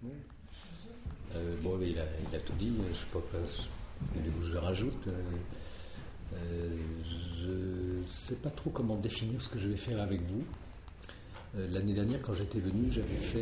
Bon, il a tout dit, je ne sais pas quoi je rajoute. Je ne sais pas trop comment définir ce que je vais faire avec vous. L'année dernière, quand j'étais venu, j'avais fait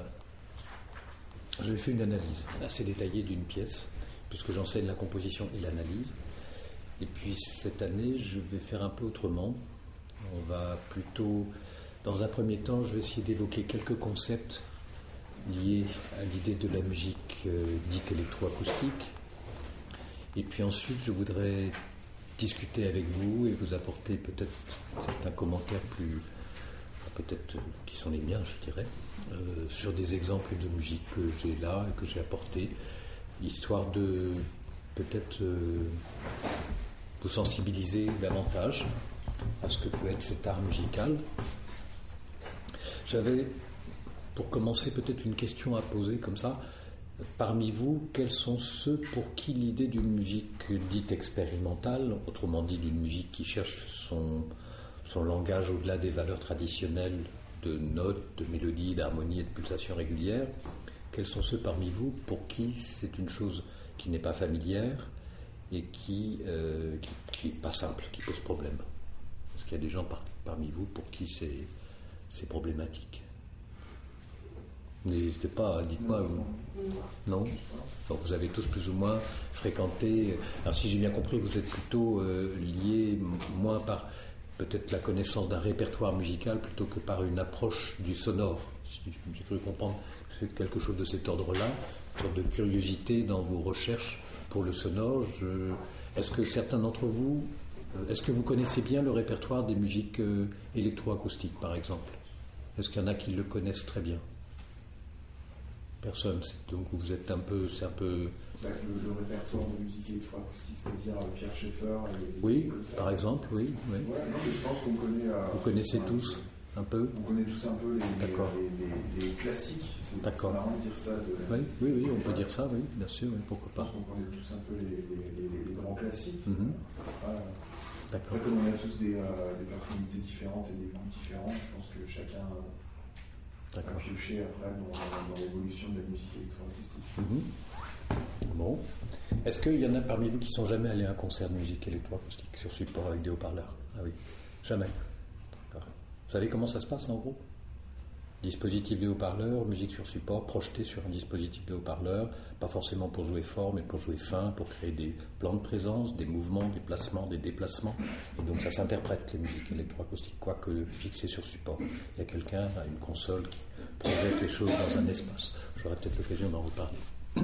une analyse assez détaillée d'une pièce, puisque j'enseigne la composition et l'analyse. Et puis cette année, je vais faire un peu autrement. On va plutôt, dans un premier temps, je vais essayer d'évoquer quelques concepts liés à l'idée de la musique dite électroacoustique. Et puis ensuite, je voudrais discuter avec vous et vous apporter peut-être certains commentaires peut-être qui sont les miens, je dirais, sur des exemples de musique que j'ai là et que j'ai apportés, histoire de peut-être vous sensibiliser davantage à ce que peut être cet art musical. J'avais, pour commencer, peut-être une question à poser comme ça. Parmi vous, quels sont ceux pour qui l'idée d'une musique dite expérimentale, autrement dit d'une musique qui cherche son langage au-delà des valeurs traditionnelles de notes, de mélodies, d'harmonies et de pulsations régulières, quels sont ceux parmi vous pour qui c'est une chose qui n'est pas familière et qui n'est pas simple, qui pose problème? Est-ce qu'il y a des gens parmi vous pour qui c'est problématique? N'hésitez pas, dites-moi. Non. Donc vous avez tous plus ou moins fréquenté. Alors si j'ai bien compris, vous êtes plutôt liés moins par peut-être la connaissance d'un répertoire musical plutôt que par une approche du sonore. Si j'ai cru comprendre que c'est quelque chose de cet ordre-là, une sorte de curiosité dans vos recherches pour le sonore. Est-ce que certains d'entre vous, est-ce que vous connaissez bien le répertoire des musiques électroacoustiques, par exemple? Est-ce qu'il y en a qui le connaissent très bien? Personne. Donc vous êtes un peu, c'est un peu. Le répertoire de musique électroacoustique, c'est-à-dire Pierre Schaeffer. Oui, par exemple, oui. Ouais, non, mais je pense qu'on connaît. Vous connaissez tous un peu. On connaît tous un peu les classiques. D'accord. C'est marrant de dire ça. Oui, on peut dire ça, oui, bien sûr, oui, pourquoi pas. Je pense qu'on connaît tous un peu les grands classiques. D'accord. Comme on a tous des personnalités différentes et des goûts différents, je pense que chacun a pioché après dans l'évolution de la musique électroacoustique. Bon. Est-ce qu'il y en a parmi vous qui sont jamais allés à un concert de musique électroacoustique sur support avec des haut-parleurs? Ah oui, jamais. D'accord. Vous savez comment ça se passe en gros? Dispositif de haut-parleur, musique sur support, projeté sur un dispositif de haut-parleur, pas forcément pour jouer fort, mais pour jouer fin, pour créer des plans de présence, des mouvements, des placements, des déplacements. Et donc ça s'interprète, les musiques électroacoustiques, quoique fixées sur support. Il y a quelqu'un à une console qui projette les choses dans un espace. J'aurai peut-être l'occasion d'en reparler.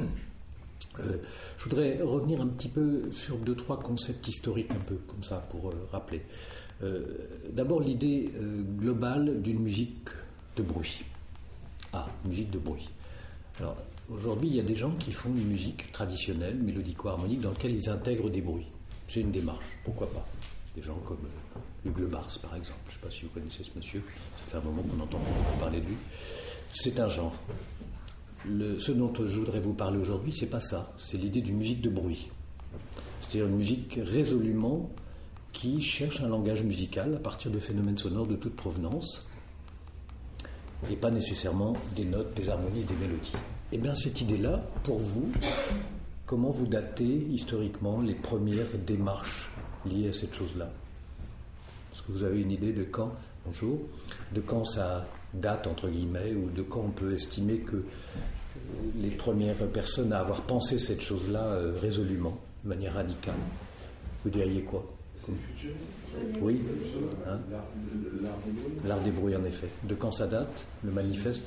Je voudrais revenir un petit peu sur 2-3 concepts historiques, un peu comme ça, pour rappeler. D'abord, l'idée globale d'une musique de bruit. Musique de bruit. Alors, aujourd'hui, il y a des gens qui font une musique traditionnelle, mélodico-harmonique, dans laquelle ils intègrent des bruits. C'est une démarche, pourquoi pas. Des gens comme Hugues Le Bars, par exemple. Je ne sais pas si vous connaissez ce monsieur, ça fait un moment qu'on entend beaucoup parler de lui. C'est un genre. Ce dont je voudrais vous parler aujourd'hui, c'est pas ça. C'est l'idée d'une musique de bruit. C'est-à-dire une musique résolument qui cherche un langage musical à partir de phénomènes sonores de toute provenance, et pas nécessairement des notes, des harmonies et des mélodies. Eh bien, cette idée-là, pour vous, comment vous datez historiquement les premières démarches liées à cette chose-là? Est-ce que vous avez une idée de quand, de quand ça date, entre guillemets, ou de quand on peut estimer que les premières personnes à avoir pensé cette chose-là résolument, de manière radicale? Vous diriez quoi? C'est le futur. Oui. L'art des bruits. L'art des bruits, en effet. De quand ça date, le manifeste?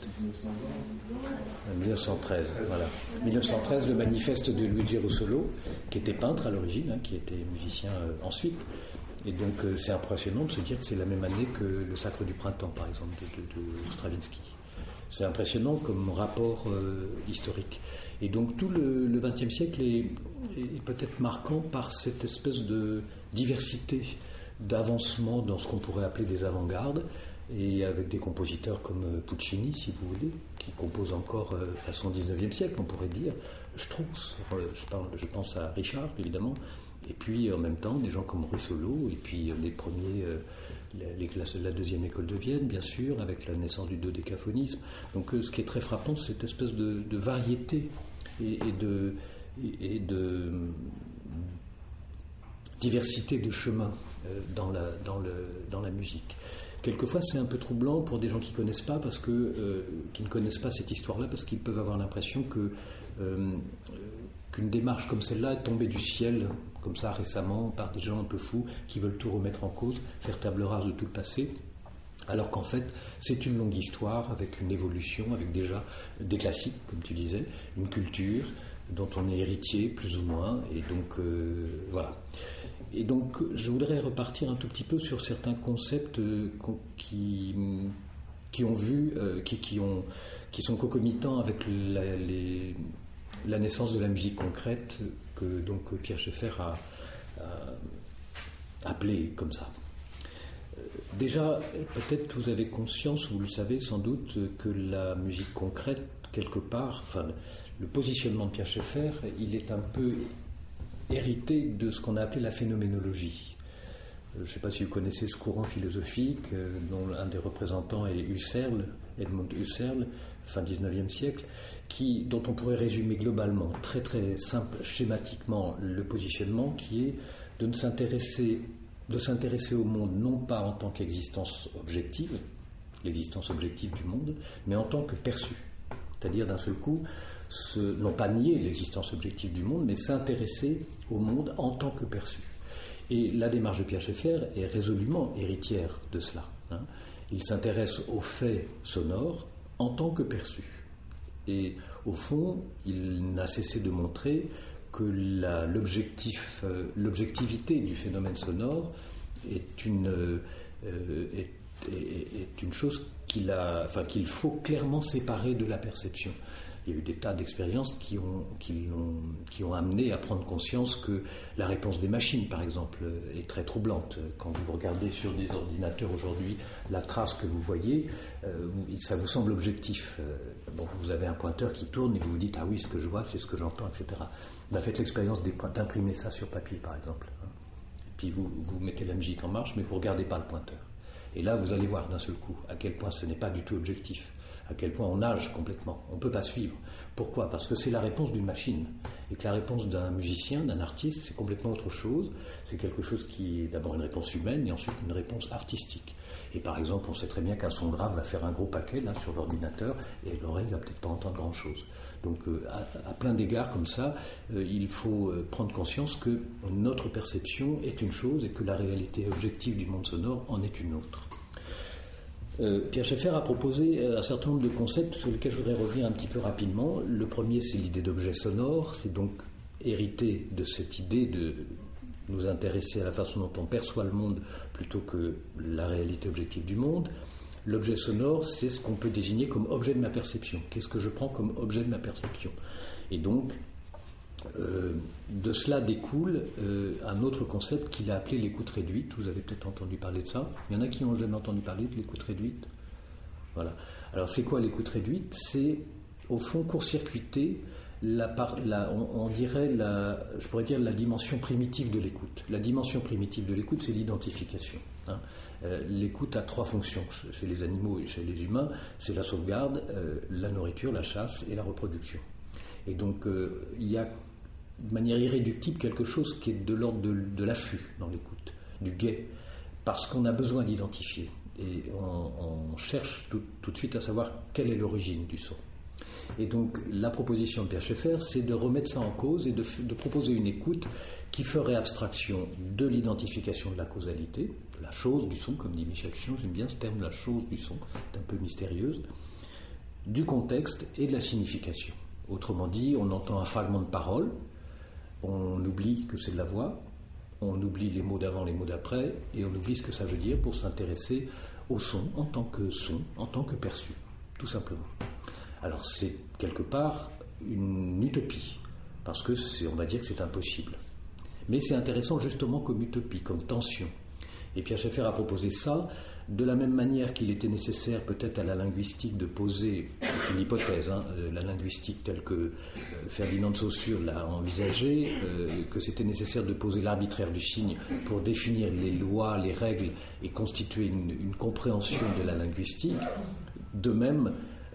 1913, voilà. 1913, le manifeste de Luigi Russolo, qui était peintre à l'origine, qui était musicien ensuite. Et donc, c'est impressionnant de se dire que c'est la même année que le Sacre du Printemps, par exemple, de Stravinsky. C'est impressionnant comme rapport historique. Et donc tout le XXe siècle est peut-être marquant par cette espèce de diversité d'avancement dans ce qu'on pourrait appeler des avant-gardes, et avec des compositeurs comme Puccini, si vous voulez, qui composent encore façon XIXe siècle, on pourrait dire, Strauss, je pense à Richard, évidemment, et puis en même temps des gens comme Russolo, et puis les premiers la deuxième école de Vienne, bien sûr, avec la naissance du dodécaphonisme. Donc ce qui est très frappant, c'est cette espèce de variété et de diversité de chemins dans la musique. Quelquefois, c'est un peu troublant pour des gens qui ne connaissent pas cette histoire-là, parce qu'ils peuvent avoir l'impression qu'une démarche comme celle-là est tombée du ciel, comme ça récemment, par des gens un peu fous qui veulent tout remettre en cause, faire table rase de tout le passé, alors qu'en fait, c'est une longue histoire avec une évolution, avec déjà des classiques, comme tu disais, une culture dont on est héritier, plus ou moins, et donc voilà. Et donc, je voudrais repartir un tout petit peu sur certains concepts qui sont concomitants avec la naissance de la musique concrète que donc Pierre Schaeffer a appelée comme ça. Déjà, peut-être vous avez conscience, vous le savez sans doute, que la musique concrète, quelque part, enfin, le positionnement de Pierre Schaeffer, il est un peu hérité de ce qu'on a appelé la phénoménologie. Je ne sais pas si vous connaissez ce courant philosophique, dont un des représentants est Husserl, Edmund Husserl, fin 19e siècle, dont on pourrait résumer globalement, très très simple, schématiquement, le positionnement qui est de s'intéresser au monde non pas en tant qu'existence objective, l'existence objective du monde, mais en tant que perçu. C'est-à-dire d'un seul coup, non pas nier l'existence objective du monde, mais s'intéresser au monde en tant que perçu. Et la démarche de Pierre Schaeffer est résolument héritière de cela. Il s'intéresse aux faits sonores en tant que perçus. Et au fond, il n'a cessé de montrer que l'objectivité du phénomène sonore est une chose qu'il faut clairement séparer de la perception. Il y a eu des tas d'expériences qui ont amené à prendre conscience que la réponse des machines, par exemple, est très troublante. Quand vous regardez sur des ordinateurs aujourd'hui la trace que vous voyez, ça vous semble objectif. Vous avez un pointeur qui tourne et vous vous dites « Ah oui, ce que je vois, c'est ce que j'entends, etc. » Faites l'expérience d'imprimer ça sur papier, par exemple. Puis vous mettez la musique en marche, mais vous ne regardez pas le pointeur. Et là, vous allez voir d'un seul coup à quel point ce n'est pas du tout objectif, à quel point on nage complètement, on ne peut pas suivre. Pourquoi ? Parce que c'est la réponse d'une machine, et que la réponse d'un musicien, d'un artiste, c'est complètement autre chose. C'est quelque chose qui est d'abord une réponse humaine, et ensuite une réponse artistique. Et par exemple, on sait très bien qu'un son grave va faire un gros paquet là, sur l'ordinateur, et l'oreille ne va peut-être pas entendre grand-chose. Donc à plein d'égards comme ça, il faut prendre conscience que notre perception est une chose et que la réalité objective du monde sonore en est une autre. Pierre Schaeffer a proposé un certain nombre de concepts sur lesquels je voudrais revenir un petit peu rapidement. Le premier, c'est l'idée d'objet sonore. C'est donc hérité de cette idée de nous intéresser à la façon dont on perçoit le monde plutôt que la réalité objective du monde. L'objet sonore, c'est ce qu'on peut désigner comme objet de ma perception. Qu'est-ce que je prends comme objet de ma perception ? Et donc, de cela découle un autre concept qu'il a appelé l'écoute réduite. Vous avez peut-être entendu parler de ça. Il y en a qui n'ont jamais entendu parler de l'écoute réduite. Voilà. Alors, c'est quoi l'écoute réduite ? C'est, au fond, court-circuiter on dirait je pourrais dire la dimension primitive de l'écoute. La dimension primitive de l'écoute, c'est l'identification. L'écoute a trois fonctions chez les animaux et chez les humains, c'est la sauvegarde, la nourriture, la chasse et la reproduction. Et donc il y a de manière irréductible quelque chose qui est de l'ordre de l'affût dans l'écoute, du guet, parce qu'on a besoin d'identifier et on cherche tout de suite à savoir quelle est l'origine du son. Et donc la proposition de Pierre Schaeffer, c'est de remettre ça en cause et de proposer une écoute qui ferait abstraction de l'identification de la causalité, de la chose du son, comme dit Michel Chion, j'aime bien ce terme, la chose du son, c'est un peu mystérieuse, du contexte et de la signification. Autrement dit, on entend un fragment de parole, on oublie que c'est de la voix, on oublie les mots d'avant, les mots d'après, et on oublie ce que ça veut dire pour s'intéresser au son, en tant que perçu, tout simplement. Alors c'est quelque part une utopie, parce que on va dire que c'est impossible. Mais c'est intéressant justement comme utopie, comme tension. Et Pierre Schaeffer a proposé ça de la même manière qu'il était nécessaire peut-être à la linguistique de poser, c'est une hypothèse, la linguistique telle que Ferdinand de Saussure l'a envisagée, que c'était nécessaire de poser l'arbitraire du signe pour définir les lois, les règles et constituer une compréhension de la linguistique. De même,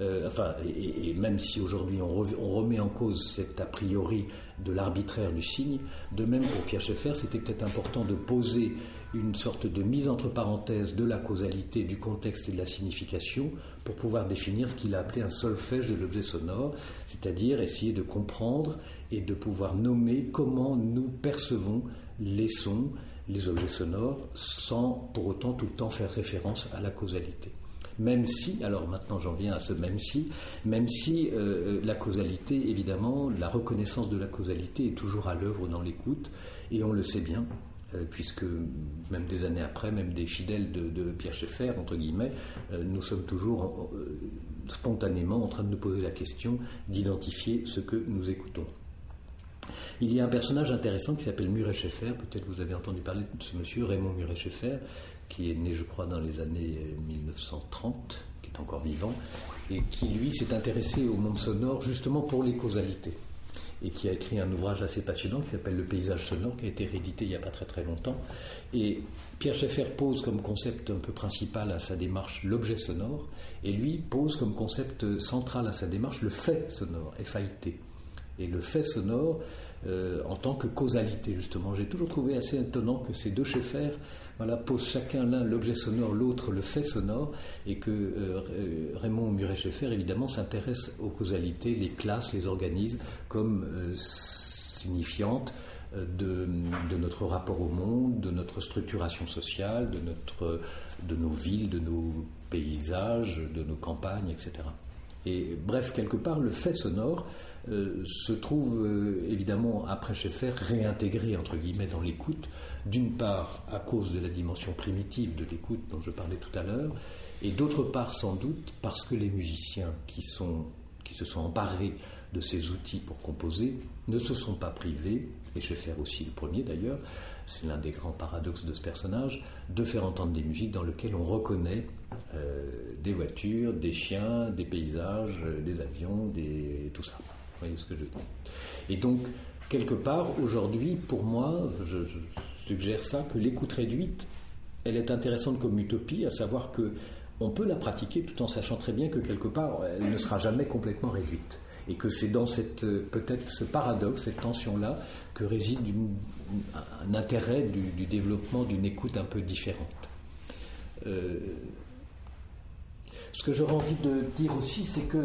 et même si aujourd'hui on remet en cause cet a priori de l'arbitraire du signe, de même pour Pierre Schaeffer, c'était peut-être important de poser une sorte de mise entre parenthèses de la causalité, du contexte et de la signification pour pouvoir définir ce qu'il a appelé un solfège de l'objet sonore, c'est-à-dire essayer de comprendre et de pouvoir nommer comment nous percevons les sons, les objets sonores, sans pour autant tout le temps faire référence à la causalité. Même si, alors maintenant j'en viens à ce même si la causalité, évidemment, la reconnaissance de la causalité est toujours à l'œuvre dans l'écoute, et on le sait bien, puisque même des années après, même des fidèles de Pierre Schaeffer, entre guillemets, nous sommes toujours spontanément en train de nous poser la question d'identifier ce que nous écoutons. Il y a un personnage intéressant qui s'appelle Muret Schaeffer, peut-être vous avez entendu parler de ce monsieur, Raymond Muret Schaeffer, qui est né, je crois, dans les années 1930, qui est encore vivant, et qui, lui, s'est intéressé au monde sonore justement pour les causalités, et qui a écrit un ouvrage assez passionnant qui s'appelle Le paysage sonore, qui a été réédité il n'y a pas très très longtemps. Et Pierre Schaeffer pose comme concept un peu principal à sa démarche l'objet sonore, et lui pose comme concept central à sa démarche le fait sonore, F-A-I-T. Et le fait sonore en tant que causalité, justement. J'ai toujours trouvé assez étonnant que ces deux Schaeffer posent chacun l'un l'objet sonore, l'autre le fait sonore, et que Raymond Muret Schaeffer, évidemment, s'intéresse aux causalités, les classe, les organise comme signifiantes de notre rapport au monde, de notre structuration sociale, de nos villes, de nos paysages, de nos campagnes, etc. Et bref, quelque part, le fait sonore se trouve évidemment, après Schaeffer, réintégré, entre guillemets, dans l'écoute, d'une part à cause de la dimension primitive de l'écoute dont je parlais tout à l'heure, et d'autre part sans doute parce que les musiciens qui se sont emparés de ces outils pour composer ne se sont pas privés, et Schaeffer aussi le premier d'ailleurs, c'est l'un des grands paradoxes de ce personnage, de faire entendre des musiques dans lesquelles on reconnaît des voitures, des chiens, des paysages, des avions, tout ça. Vous voyez ce que je veux dire. Et donc, quelque part, aujourd'hui, pour moi, je suggère ça, que l'écoute réduite, elle est intéressante comme utopie, à savoir qu'on peut la pratiquer tout en sachant très bien que quelque part, elle ne sera jamais complètement réduite. Et que c'est dans peut-être ce paradoxe, cette tension-là, que réside un intérêt du développement d'une écoute un peu différente. Ce que j'aurais envie de dire aussi, c'est que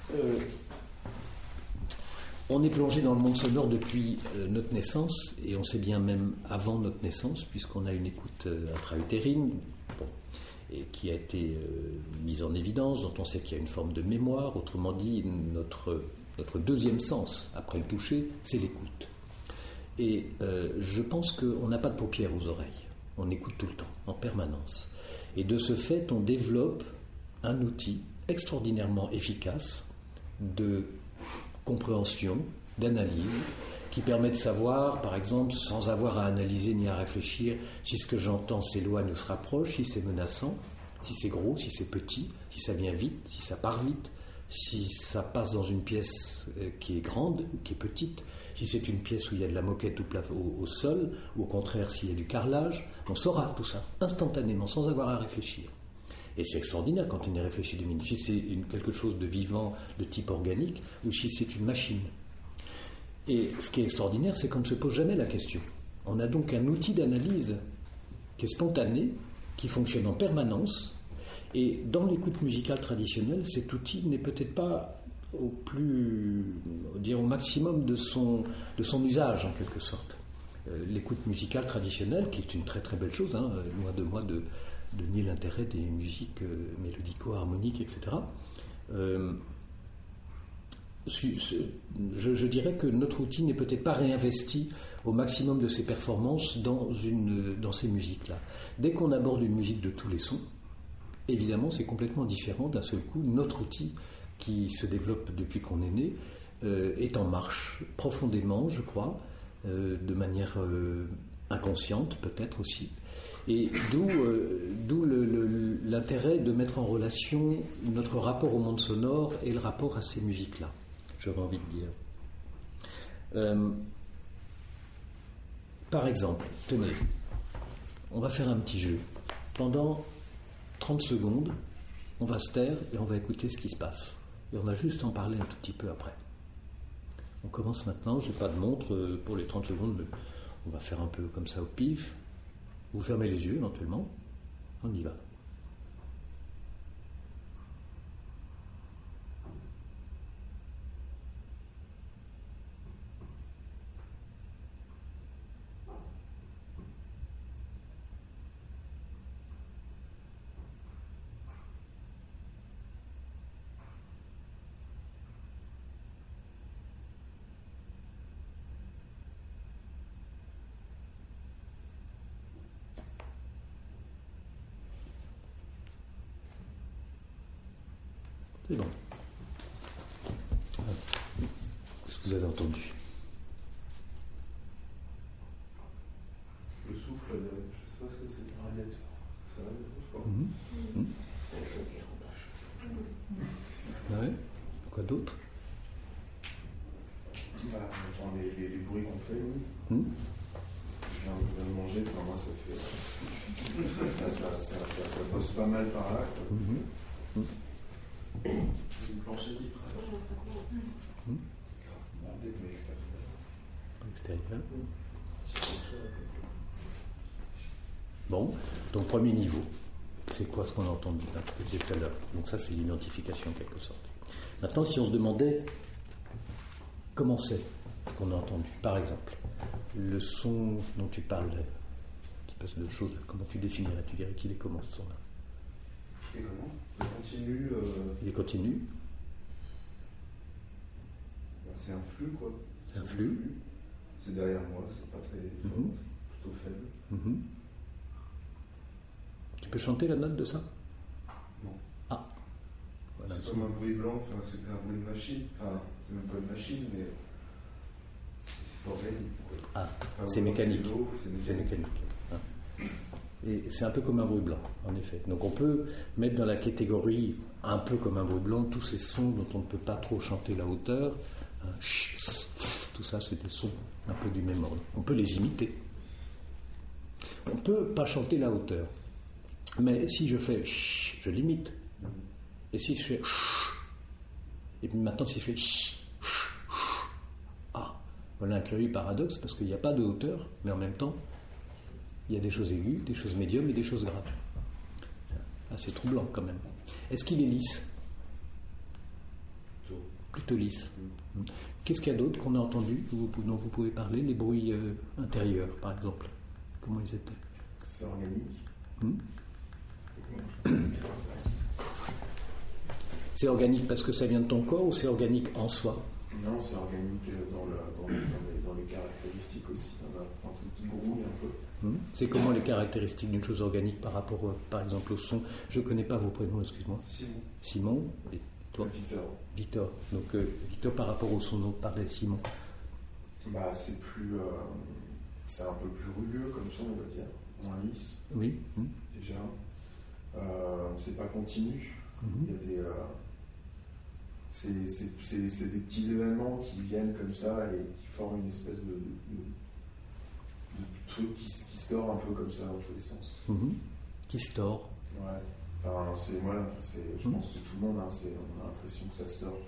on est plongé dans le monde sonore depuis notre naissance, et on sait bien même avant notre naissance, puisqu'on a une écoute intra-utérine, et qui a été mise en évidence, dont on sait qu'il y a une forme de mémoire. Autrement dit, notre deuxième sens, après le toucher, c'est l'écoute. Et je pense qu'on n'a pas de paupières aux oreilles. On écoute tout le temps, en permanence. Et de ce fait, on développe un outil extraordinairement efficace de compréhension, d'analyse, qui permet de savoir, par exemple, sans avoir à analyser ni à réfléchir, si ce que j'entends s'éloigne ou se rapproche, si c'est menaçant, si c'est gros, si c'est petit, si ça vient vite, si ça part vite, si ça passe dans une pièce qui est grande ou qui est petite, si c'est une pièce où il y a de la moquette au sol, ou au contraire s'il y a du carrelage. On saura tout ça instantanément, sans avoir à réfléchir. Et c'est extraordinaire quand on y réfléchit 2 minutes, si c'est quelque chose de vivant, de type organique, ou si c'est une machine. Et ce qui est extraordinaire, c'est qu'on ne se pose jamais la question. On a donc un outil d'analyse qui est spontané, qui fonctionne en permanence, et dans l'écoute musicale traditionnelle, cet outil n'est peut-être pas au maximum de son usage, en quelque sorte. L'écoute musicale traditionnelle, qui est une très très belle chose, loin de moi de nier l'intérêt des musiques mélodico-harmoniques, etc., je dirais que notre outil n'est peut-être pas réinvesti au maximum de ses performances dans ces musiques-là. Dès qu'on aborde une musique de tous les sons, évidemment, c'est complètement différent. D'un seul coup, notre outil, qui se développe depuis qu'on est né, est en marche profondément, je crois, de manière inconsciente peut-être aussi. Et d'où l'intérêt de mettre en relation notre rapport au monde sonore et le rapport à ces musiques-là, j'aurais envie de dire. Par exemple, tenez, on va faire un petit jeu. Pendant 30 secondes, on va se taire et on va écouter ce qui se passe. Et on va juste en parler un tout petit peu après. On commence maintenant, je n'ai pas de montre pour les 30 secondes, mais on va faire un peu comme ça au pif. Vous fermez les yeux éventuellement, on y va. C'est bon. Qu'est-ce que vous avez entendu? Le souffle, je ne sais pas ce que c'est, un radiateur. C'est un radiateur, je crois. C'est un choc qui remplace. Ouais. Quoi d'autre? On entend les bruits qu'on fait, oui. Je viens de manger, pour moi ça fait. Ça bosse pas mal par là. Une planchette qui extérieur. Bon, donc premier niveau, c'est quoi ce qu'on a entendu, ce que je disais tout à l'heure. Donc ça, c'est l'identification en quelque sorte. Maintenant, si on se demandait comment c'est qu'on a entendu, par exemple, le son dont tu parles, une espèce de chose, comment tu définirais? Tu dirais qu'il est comment ce son-là? Il est comment? Il continue. Il est continu. C'est un flux, quoi. C'est un flux. C'est derrière moi, c'est pas très fort, c'est plutôt faible. Tu peux chanter la note de ça? Non. Ah. Voilà, c'est comme un bruit blanc, enfin, c'est un bruit de machine. Enfin, c'est même pas une machine, mais c'est pas organique. Ah, c'est mécanique. C'est mécanique. Ah. Et c'est un peu comme un bruit blanc, en effet. Donc on peut mettre dans la catégorie, un peu comme un bruit blanc, tous ces sons dont on ne peut pas trop chanter la hauteur. Tout ça, c'est des sons un peu du même ordre. On peut les imiter. On ne peut pas chanter la hauteur. Mais si je fais ch, je l'imite. Et si je fais ch, et puis maintenant si je fais ch, ah, voilà un curieux paradoxe parce qu'il n'y a pas de hauteur, mais en même temps, il y a des choses aiguës, des choses médiums et des choses graves. C'est assez troublant quand même. Est-ce qu'il est lisse? Plutôt lisse. Qu'est-ce qu'il y a d'autre qu'on a entendu, dont vous pouvez parler? Les bruits intérieurs, par exemple. Comment ils étaient? C'est organique. C'est organique parce que ça vient de ton corps ou c'est organique en soi? Non, c'est organique dans les caractéristiques aussi. On a un truc qui grouille un peu. C'est comment les caractéristiques d'une chose organique par rapport, par exemple, au son? Je ne connais pas vos prénoms, excuse-moi. Simon. Simon. Et toi? Victor. Victor. Donc, Victor, par rapport au son dont parlait Simon. C'est plus. C'est un peu plus rugueux comme son, on va dire. Moins lisse. Oui. Déjà. C'est pas continu. Il y a des. C'est des petits événements qui viennent comme ça et qui forment une espèce de truc qui se tord un peu comme ça dans tous les sens. Qui se tord? Ouais. Enfin, je pense que c'est tout le monde, on a l'impression que ça se tord.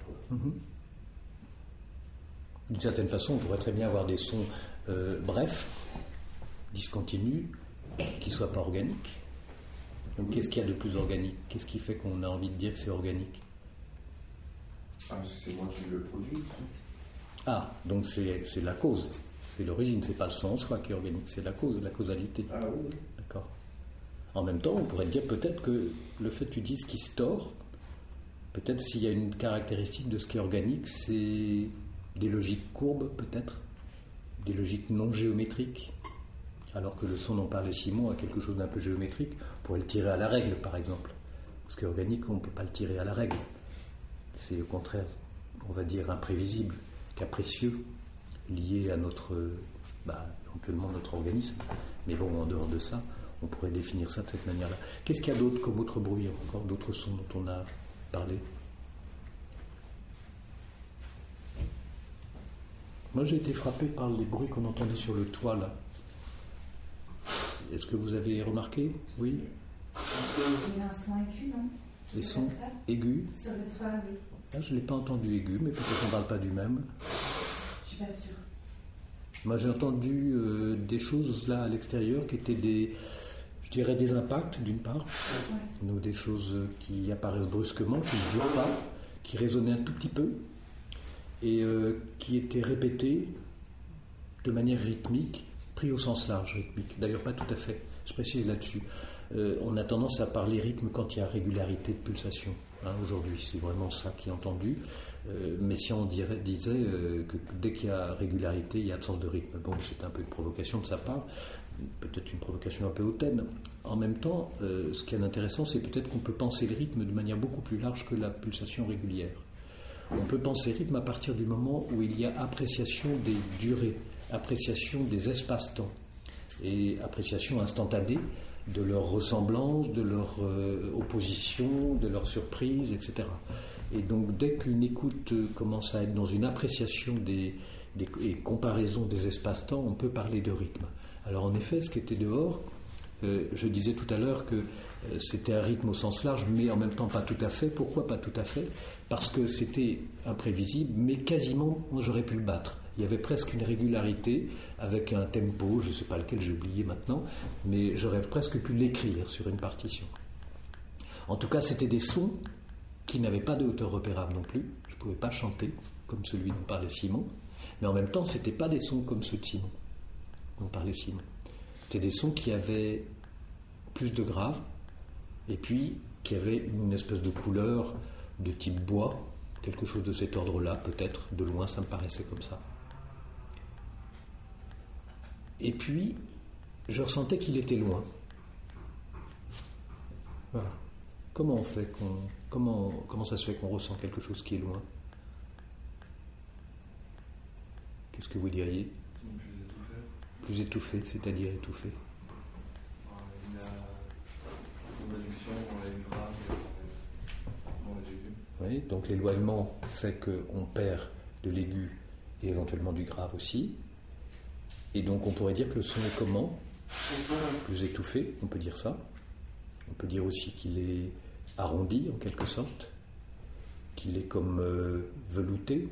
D'une certaine façon, on pourrait très bien avoir des sons brefs, discontinus, qui ne soient pas organiques. Donc qu'est-ce qu'il y a de plus organique? Qu'est-ce qui fait qu'on a envie de dire que c'est organique? Parce que c'est moi qui le produis. Ah, donc c'est la cause, c'est l'origine, c'est pas le son en soi qui est organique, c'est la cause, la causalité. Ah oui. D'accord. En même temps, on pourrait dire peut-être que le fait que tu dises qu'il se tord, peut-être s'il y a une caractéristique de ce qui est organique, c'est des logiques courbes, peut-être, des logiques non géométriques, alors que le son dont parlait Simon a quelque chose d'un peu géométrique, on pourrait le tirer à la règle, par exemple. Parce qu'organique, on ne peut pas le tirer à la règle. C'est au contraire, on va dire, imprévisible, capricieux, lié à notre éventuellement notre organisme. Mais bon, en dehors de ça, on pourrait définir ça de cette manière-là. Qu'est-ce qu'il y a d'autre comme autre bruit, encore d'autres sons dont on a parlé? Moi, j'ai été frappé par les bruits qu'on entendait sur le toit, là. Est-ce que vous avez remarqué? Oui. Il y a un son aigu, non? Les sons aigus? Sur le toit, oui. Ah, je ne l'ai pas entendu aigu, mais peut-être qu'on ne parle pas du même. Je suis pas sûre. Moi, j'ai entendu des choses là à l'extérieur qui étaient je dirais des impacts d'une part, donc des choses qui apparaissent brusquement, qui ne durent pas, qui résonnaient un tout petit peu et qui étaient répétées de manière rythmique, pris au sens large rythmique. D'ailleurs, pas tout à fait, je précise là-dessus. On a tendance à parler rythme quand il y a régularité de pulsation. Aujourd'hui, c'est vraiment ça qui est entendu. Mais si on disait que dès qu'il y a régularité, il y a absence de rythme. Bon, c'est un peu une provocation de sa part, peut-être une provocation un peu hautaine. En même temps, ce qui est intéressant, c'est peut-être qu'on peut penser le rythme de manière beaucoup plus large que la pulsation régulière. On peut penser rythme à partir du moment où il y a appréciation des durées, appréciation des espaces-temps et appréciation instantanée de leur ressemblance, de leur opposition, de leur surprise, etc. Et donc dès qu'une écoute commence à être dans une appréciation et comparaison des espaces-temps, on peut parler de rythme. Alors en effet, ce qui était dehors, je disais tout à l'heure que c'était un rythme au sens large, mais en même temps pas tout à fait. Pourquoi pas tout à fait? Parce que c'était imprévisible, mais quasiment j'aurais pu le battre. Il y avait presque une régularité avec un tempo, je ne sais pas lequel, j'ai oublié maintenant, mais j'aurais presque pu l'écrire sur une partition. En tout cas, c'était des sons qui n'avaient pas de hauteur repérable non plus. Je ne pouvais pas chanter comme celui dont parlait Simon, mais en même temps, ce n'étaient pas des sons comme ceux de Simon, dont parlait Simon. C'était des sons qui avaient plus de grave, et puis qui avaient une espèce de couleur de type bois, quelque chose de cet ordre-là, peut-être, de loin, ça me paraissait comme ça. Et puis, je ressentais qu'il était loin. Voilà. Comment ça se fait qu'on ressent quelque chose qui est loin? Qu'est-ce que vous diriez? Plus étouffé, c'est-à-dire étouffé. Il y a une réduction dans les graves, dans les aigus. Oui, donc l'éloignement fait qu'on perd de l'aigu et éventuellement du grave aussi. Et donc on pourrait dire que le son est comment? Plus étouffé, on peut dire ça. On peut dire aussi qu'il est arrondi en quelque sorte, qu'il est comme velouté,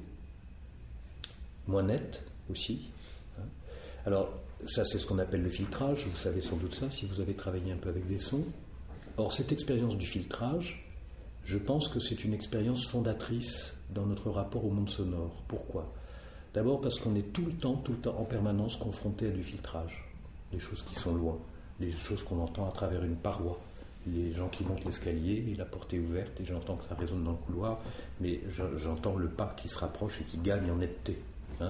moins net aussi. Alors ça c'est ce qu'on appelle le filtrage, vous savez sans doute ça si vous avez travaillé un peu avec des sons. Or cette expérience du filtrage, je pense que c'est une expérience fondatrice dans notre rapport au monde sonore. Pourquoi? D'abord parce qu'on est tout le temps, en permanence confronté à du filtrage. Les choses qui sont loin, les choses qu'on entend à travers une paroi, les gens qui montent l'escalier et la porte est ouverte et j'entends que ça résonne dans le couloir, mais j'entends le pas qui se rapproche et qui gagne en netteté.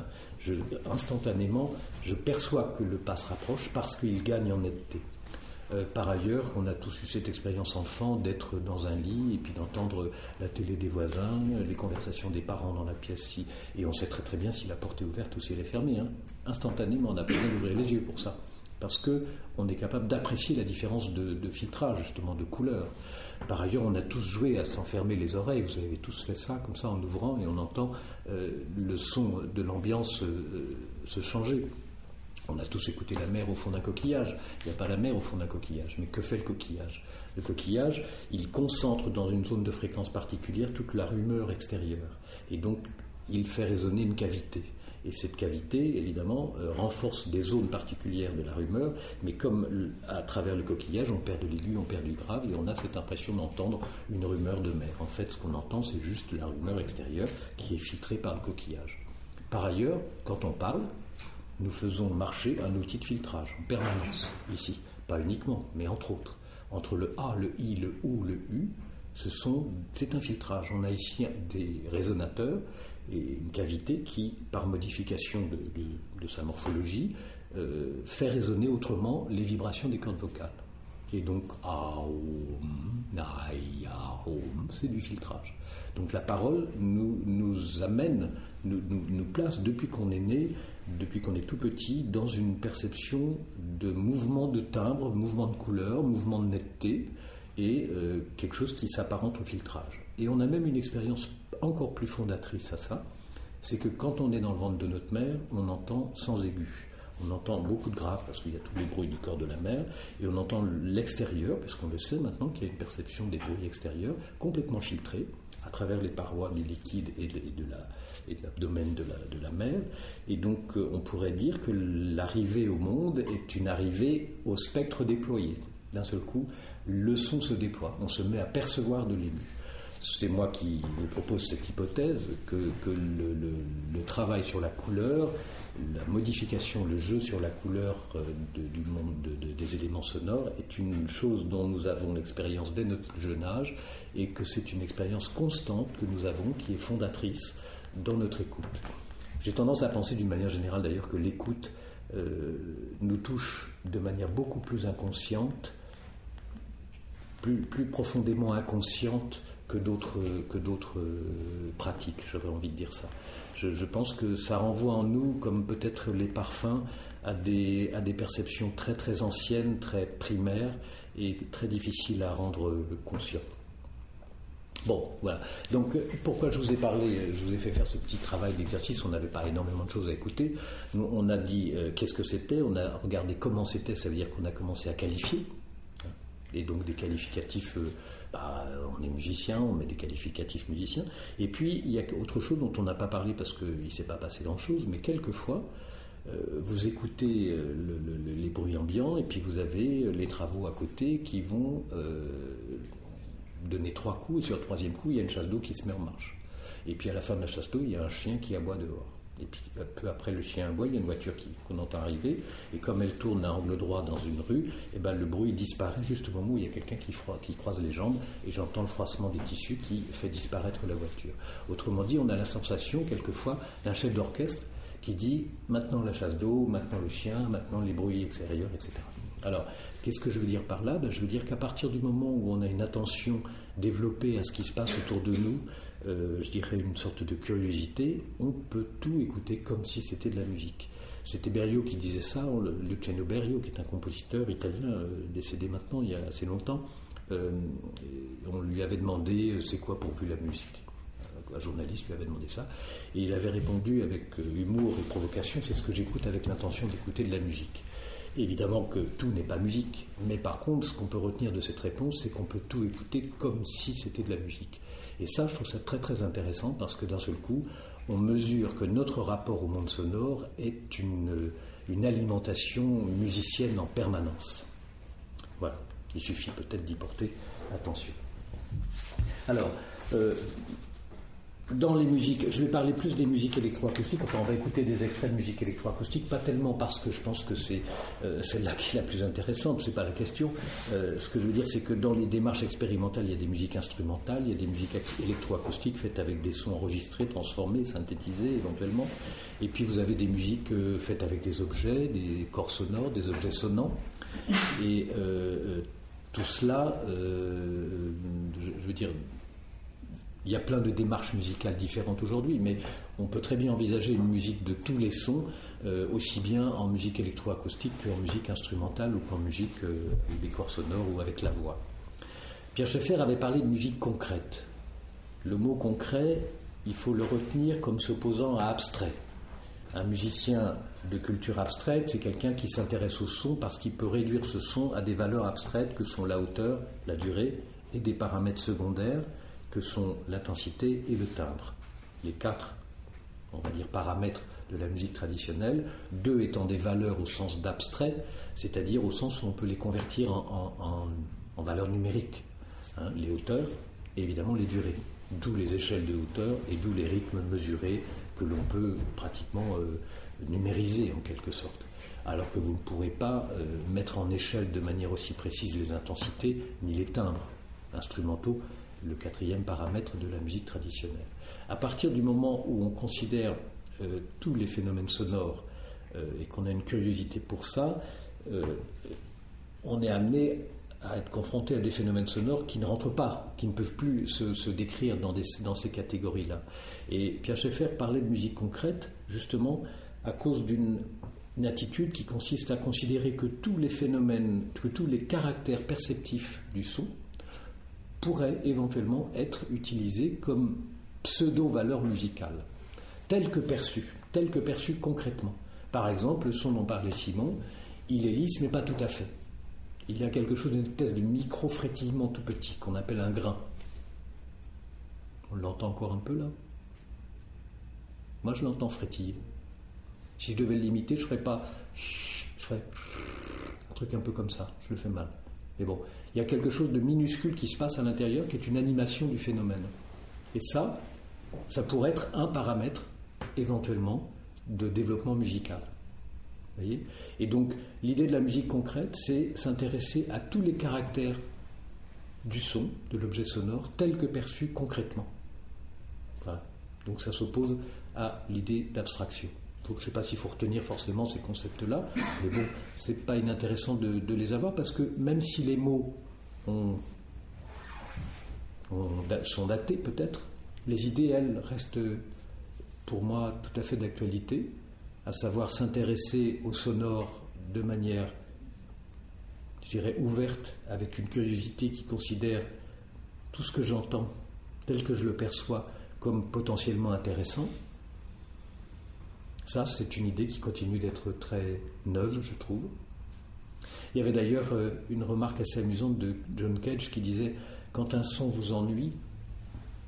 Instantanément, je perçois que le pas se rapproche parce qu'il gagne en netteté. Par ailleurs, on a tous eu cette expérience enfant d'être dans un lit et puis d'entendre la télé des voisins, les conversations des parents dans la pièce, et on sait très très bien si la porte est ouverte ou si elle est fermée. Instantanément, on n'a pas besoin d'ouvrir les yeux pour ça, parce qu'on est capable d'apprécier la différence de filtrage, justement, de couleur. Par ailleurs, on a tous joué à s'enfermer les oreilles, vous avez tous fait ça, comme ça, en ouvrant, et on entend le son de l'ambiance se changer. On a tous écouté la mer au fond d'un coquillage. Il n'y a pas la mer au fond d'un coquillage. Mais que fait le coquillage? Le coquillage, il concentre dans une zone de fréquence particulière toute la rumeur extérieure. Et donc, il fait résonner une cavité. Et cette cavité, évidemment, renforce des zones particulières de la rumeur. Mais comme à travers le coquillage, on perd de l'aigu, on perd du grave, et on a cette impression d'entendre une rumeur de mer. En fait, ce qu'on entend, c'est juste la rumeur extérieure qui est filtrée par le coquillage. Par ailleurs, quand on parle, nous faisons marcher un outil de filtrage en permanence, ici. Pas uniquement, mais entre autres. Entre le A, le I, le OU, le U, c'est un filtrage. On a ici des résonateurs et une cavité qui, par modification de sa morphologie, fait résonner autrement les vibrations des cordes vocales. Et donc, Aum, Nai, Aum, c'est du filtrage. Donc la parole nous amène, nous place, depuis qu'on est né, depuis qu'on est tout petit, dans une perception de mouvement de timbre, mouvement de couleur, mouvement de netteté, et quelque chose qui s'apparente au filtrage. Et on a même une expérience encore plus fondatrice à ça, c'est que quand on est dans le ventre de notre mère, on entend sans aigu. On entend beaucoup de graves parce qu'il y a tous les bruits du corps de la mère, et on entend l'extérieur, puisqu'on le sait maintenant qu'il y a une perception des bruits extérieurs complètement filtrés à travers les parois du liquide et de l'abdomen de la mère. Et donc on pourrait dire que l'arrivée au monde est une arrivée au spectre déployé. D'un seul coup, le son se déploie, on se met à percevoir de l'aigu. C'est moi qui vous propose cette hypothèse que le travail sur la couleur, la modification, le jeu sur la couleur du monde des éléments sonores est une chose dont nous avons l'expérience dès notre jeune âge, et que c'est une expérience constante que nous avons qui est fondatrice dans notre écoute. J'ai tendance à penser d'une manière générale d'ailleurs que l'écoute nous touche de manière beaucoup plus inconsciente, plus profondément inconsciente que d'autres pratiques, j'aurais envie de dire ça. Je pense que ça renvoie en nous, comme peut-être les parfums, à des perceptions très très anciennes, très primaires et très difficiles à rendre conscients. Bon, voilà. Donc, pourquoi je vous ai parlé, je vous ai fait faire ce petit travail d'exercice, on n'avait pas énormément de choses à écouter. Nous, on a dit qu'est-ce que c'était, on a regardé comment c'était, ça veut dire qu'on a commencé à qualifier, et donc des qualificatifs... on est musicien, on met des qualificatifs musiciens. Et puis, il y a autre chose dont on n'a pas parlé parce qu'il ne s'est pas passé grand-chose, mais quelquefois, vous écoutez les bruits ambiants et puis vous avez les travaux à côté qui vont donner 3 coups, et sur le 3e coup, il y a une chasse d'eau qui se met en marche. Et puis à la fin de la chasse d'eau, il y a un chien qui aboie dehors. Et puis peu après le chien aboie, il y a une voiture qu'on entend arriver, et comme elle tourne à angle droit dans une rue, et ben le bruit disparaît juste au moment où il y a quelqu'un qui croise les jambes, et j'entends le froissement des tissus qui fait disparaître la voiture. Autrement dit, on a la sensation quelquefois d'un chef d'orchestre qui dit maintenant la chasse d'eau, maintenant le chien, maintenant les bruits extérieurs, etc. Alors, qu'est-ce que je veux dire par là ? Je veux dire qu'à partir du moment où on a une attention développée à ce qui se passe autour de nous, je dirais une sorte de curiosité, on peut tout écouter comme si c'était de la musique. C'était Berio qui disait ça, Luciano Berio, qui est un compositeur italien décédé maintenant il y a assez longtemps. On lui avait demandé c'est quoi pour vous la musique. Un journaliste lui avait demandé ça, et il avait répondu avec humour et provocation, c'est ce que j'écoute avec l'intention d'écouter de la musique. Évidemment que tout n'est pas musique, mais par contre, ce qu'on peut retenir de cette réponse, c'est qu'on peut tout écouter comme si c'était de la musique. Et ça, je trouve ça très très intéressant, parce que d'un seul coup, on mesure que notre rapport au monde sonore est une alimentation musicienne en permanence. Voilà, il suffit peut-être d'y porter attention. Alors, dans les musiques, je vais parler plus des musiques électroacoustiques, enfin on va écouter des extraits de musique électroacoustique, pas tellement parce que je pense que c'est celle-là qui est la plus intéressante, c'est pas la question. Ce que je veux dire, c'est que dans les démarches expérimentales, il y a des musiques instrumentales, il y a des musiques électroacoustiques faites avec des sons enregistrés, transformés, synthétisés éventuellement, et puis vous avez des musiques faites avec des objets, des corps sonores, des objets sonnants, et tout cela, je veux dire... Il y a plein de démarches musicales différentes aujourd'hui, mais on peut très bien envisager une musique de tous les sons, aussi bien en musique électroacoustique qu'en musique instrumentale ou qu'en musique avec des corps sonores ou avec la voix. Pierre Schaeffer avait parlé de musique concrète. Le mot concret, il faut le retenir comme s'opposant à abstrait. Un musicien de culture abstraite, c'est quelqu'un qui s'intéresse au son parce qu'il peut réduire ce son à des valeurs abstraites que sont la hauteur, la durée et des paramètres secondaires que sont l'intensité et le timbre. Les 4, on va dire, paramètres de la musique traditionnelle, 2 étant des valeurs au sens d'abstrait, c'est-à-dire au sens où on peut les convertir en valeurs numériques, les hauteurs et évidemment les durées, d'où les échelles de hauteur et d'où les rythmes mesurés que l'on peut pratiquement numériser en quelque sorte, alors que vous ne pourrez pas mettre en échelle de manière aussi précise les intensités ni les timbres instrumentaux, le 4e paramètre de la musique traditionnelle. À partir du moment où on considère tous les phénomènes sonores et qu'on a une curiosité pour ça, on est amené à être confronté à des phénomènes sonores qui ne rentrent pas, qui ne peuvent plus se décrire dans ces catégories-là. Et Pierre Schaeffer parlait de musique concrète, justement, à cause d'une attitude qui consiste à considérer que tous les phénomènes, que tous les caractères perceptifs du son pourraient éventuellement être utilisés comme pseudo-valeur musicale, telle que perçue concrètement. Par exemple, le son dont parlait Simon, il est lisse mais pas tout à fait. Il y a quelque chose d'une espèce de micro-frétillement tout petit qu'on appelle un grain. On l'entend encore un peu là? Moi je l'entends frétiller. Si je devais l'imiter, je ferais pas... Je ferais un truc un peu comme ça, je le fais mal. Mais bon, il y a quelque chose de minuscule qui se passe à l'intérieur qui est une animation du phénomène. Et ça pourrait être un paramètre éventuellement de développement musical. Vous voyez ? Et donc l'idée de la musique concrète, c'est s'intéresser à tous les caractères du son, de l'objet sonore, tels que perçus concrètement. Voilà. Donc ça s'oppose à l'idée d'abstraction. Je ne sais pas s'il faut retenir forcément ces concepts-là, mais bon, c'est pas inintéressant de les avoir, parce que même si les mots sont datés peut-être, les idées, elles, restent pour moi tout à fait d'actualité, à savoir s'intéresser au sonore de manière, je dirais, ouverte, avec une curiosité qui considère tout ce que j'entends tel que je le perçois comme potentiellement intéressant. Ça, c'est une idée qui continue d'être très neuve, je trouve. Il y avait d'ailleurs une remarque assez amusante de John Cage qui disait « Quand un son vous ennuie, écoutez-le ».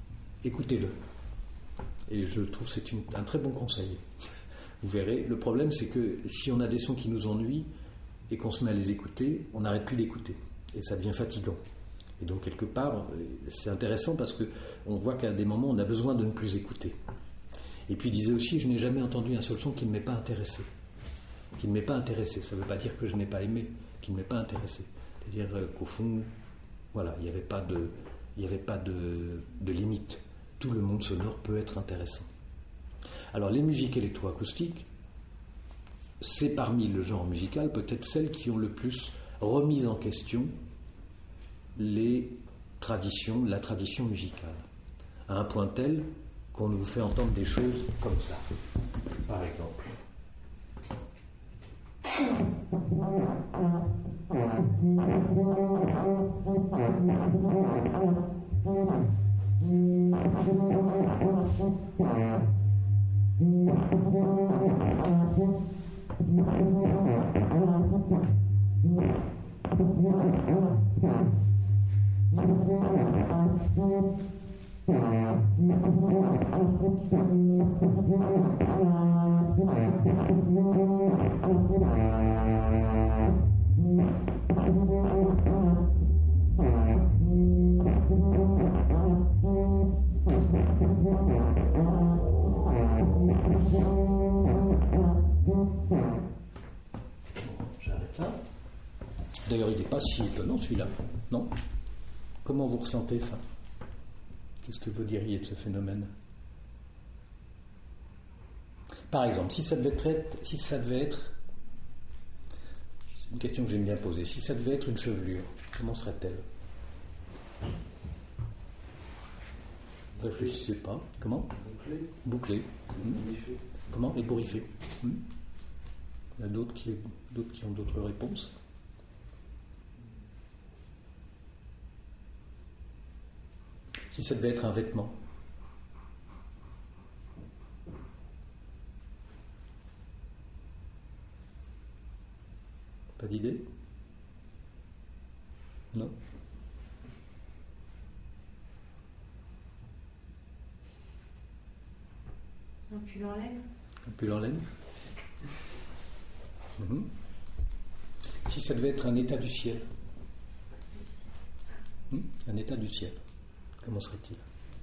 Et je trouve que c'est un très bon conseil. Vous verrez, le problème c'est que si on a des sons qui nous ennuient et qu'on se met à les écouter, on n'arrête plus d'écouter. Et ça devient fatigant. Et donc quelque part, c'est intéressant parce qu'on voit qu'à des moments, on a besoin de ne plus écouter. Et puis il disait aussi, je n'ai jamais entendu un seul son qui ne m'ait pas intéressé. Qui ne m'ait pas intéressé, ça ne veut pas dire que je n'ai pas aimé, qui ne m'ait pas intéressé. C'est-à-dire qu'au fond, voilà, il n'y avait pas de limite. Tout le monde sonore peut être intéressant. Alors les musiques électroacoustiques, c'est parmi le genre musical peut-être celles qui ont le plus remis en question la tradition musicale, à un point tel qu'on vous fait entendre des choses comme ça, par exemple. J'arrête là. D'ailleurs, il n'est pas si étonnant celui-là, non ? Comment vous ressentez ça ? Qu'est-ce que vous diriez de ce phénomène ? Par exemple, si ça devait être, c'est une question que j'aime bien poser, si ça devait être une chevelure, comment serait-elle ? Ne réfléchissez pas. Comment ? Bouclée. Ébouriffée. Comment ? Ébouriffée. Il y a d'autres qui ont d'autres réponses. Si ça devait être un vêtement. Pas d'idée ? Non ? Un pull en laine. Un pull en laine ? Si ça devait être un état du ciel. Un état du ciel. Comment serait-il ?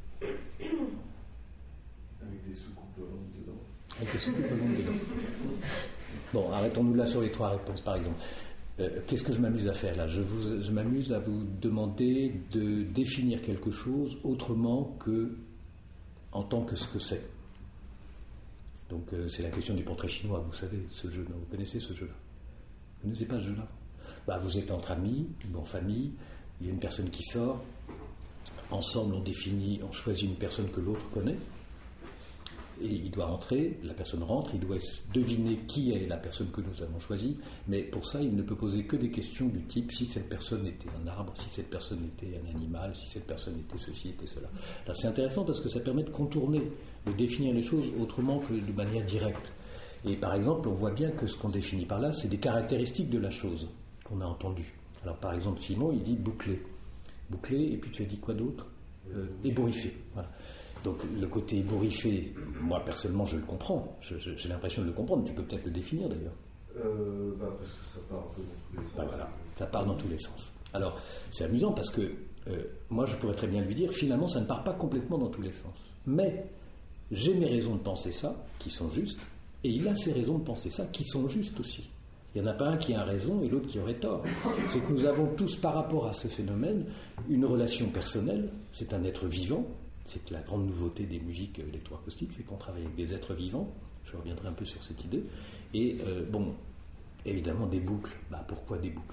Avec des soucoupes volantes dedans. Avec des soucoupes volantes dedans. Bon, arrêtons-nous là sur les trois réponses, par exemple. Qu'est-ce que je m'amuse à faire là ? Je m'amuse à vous demander de définir quelque chose autrement que en tant que ce que c'est. Donc c'est la question du portrait chinois, vous savez, ce jeu-là. Vous connaissez ce jeu-là ? Vous ne connaissez pas ce jeu-là ? Vous êtes entre amis, ou en famille, il y a une personne qui sort, ensemble on choisit une personne que l'autre connaît, Et il doit entrer, la personne rentre, il doit deviner qui est la personne que nous avons choisie, mais pour ça, il ne peut poser que des questions du type si cette personne était un arbre, si cette personne était un animal, si cette personne était ceci, était cela. Alors c'est intéressant parce que ça permet de contourner, de définir les choses autrement que de manière directe. Et par exemple, on voit bien que ce qu'on définit par là, c'est des caractéristiques de la chose qu'on a entendues. Alors par exemple, Simon, il dit bouclé. Bouclé, et puis tu as dit quoi d'autre ? Ébouriffé. Voilà. Donc le côté ébouriffé, moi personnellement je le comprends, j'ai l'impression de le comprendre, tu peux peut-être le définir d'ailleurs. Parce que ça part un peu dans tous les sens. Voilà, ça part dans tous les sens. Alors c'est amusant parce que moi je pourrais très bien lui dire, finalement ça ne part pas complètement dans tous les sens. Mais j'ai mes raisons de penser ça, qui sont justes, et il a ses raisons de penser ça, qui sont justes aussi. Il n'y en a pas un qui a raison et l'autre qui aurait tort. C'est que nous avons tous, par rapport à ce phénomène, une relation personnelle, c'est un être vivant. C'est la grande nouveauté des musiques électroacoustiques, c'est qu'on travaille avec des êtres vivants. Je reviendrai un peu sur cette idée. Et évidemment, des boucles. Pourquoi des boucles ?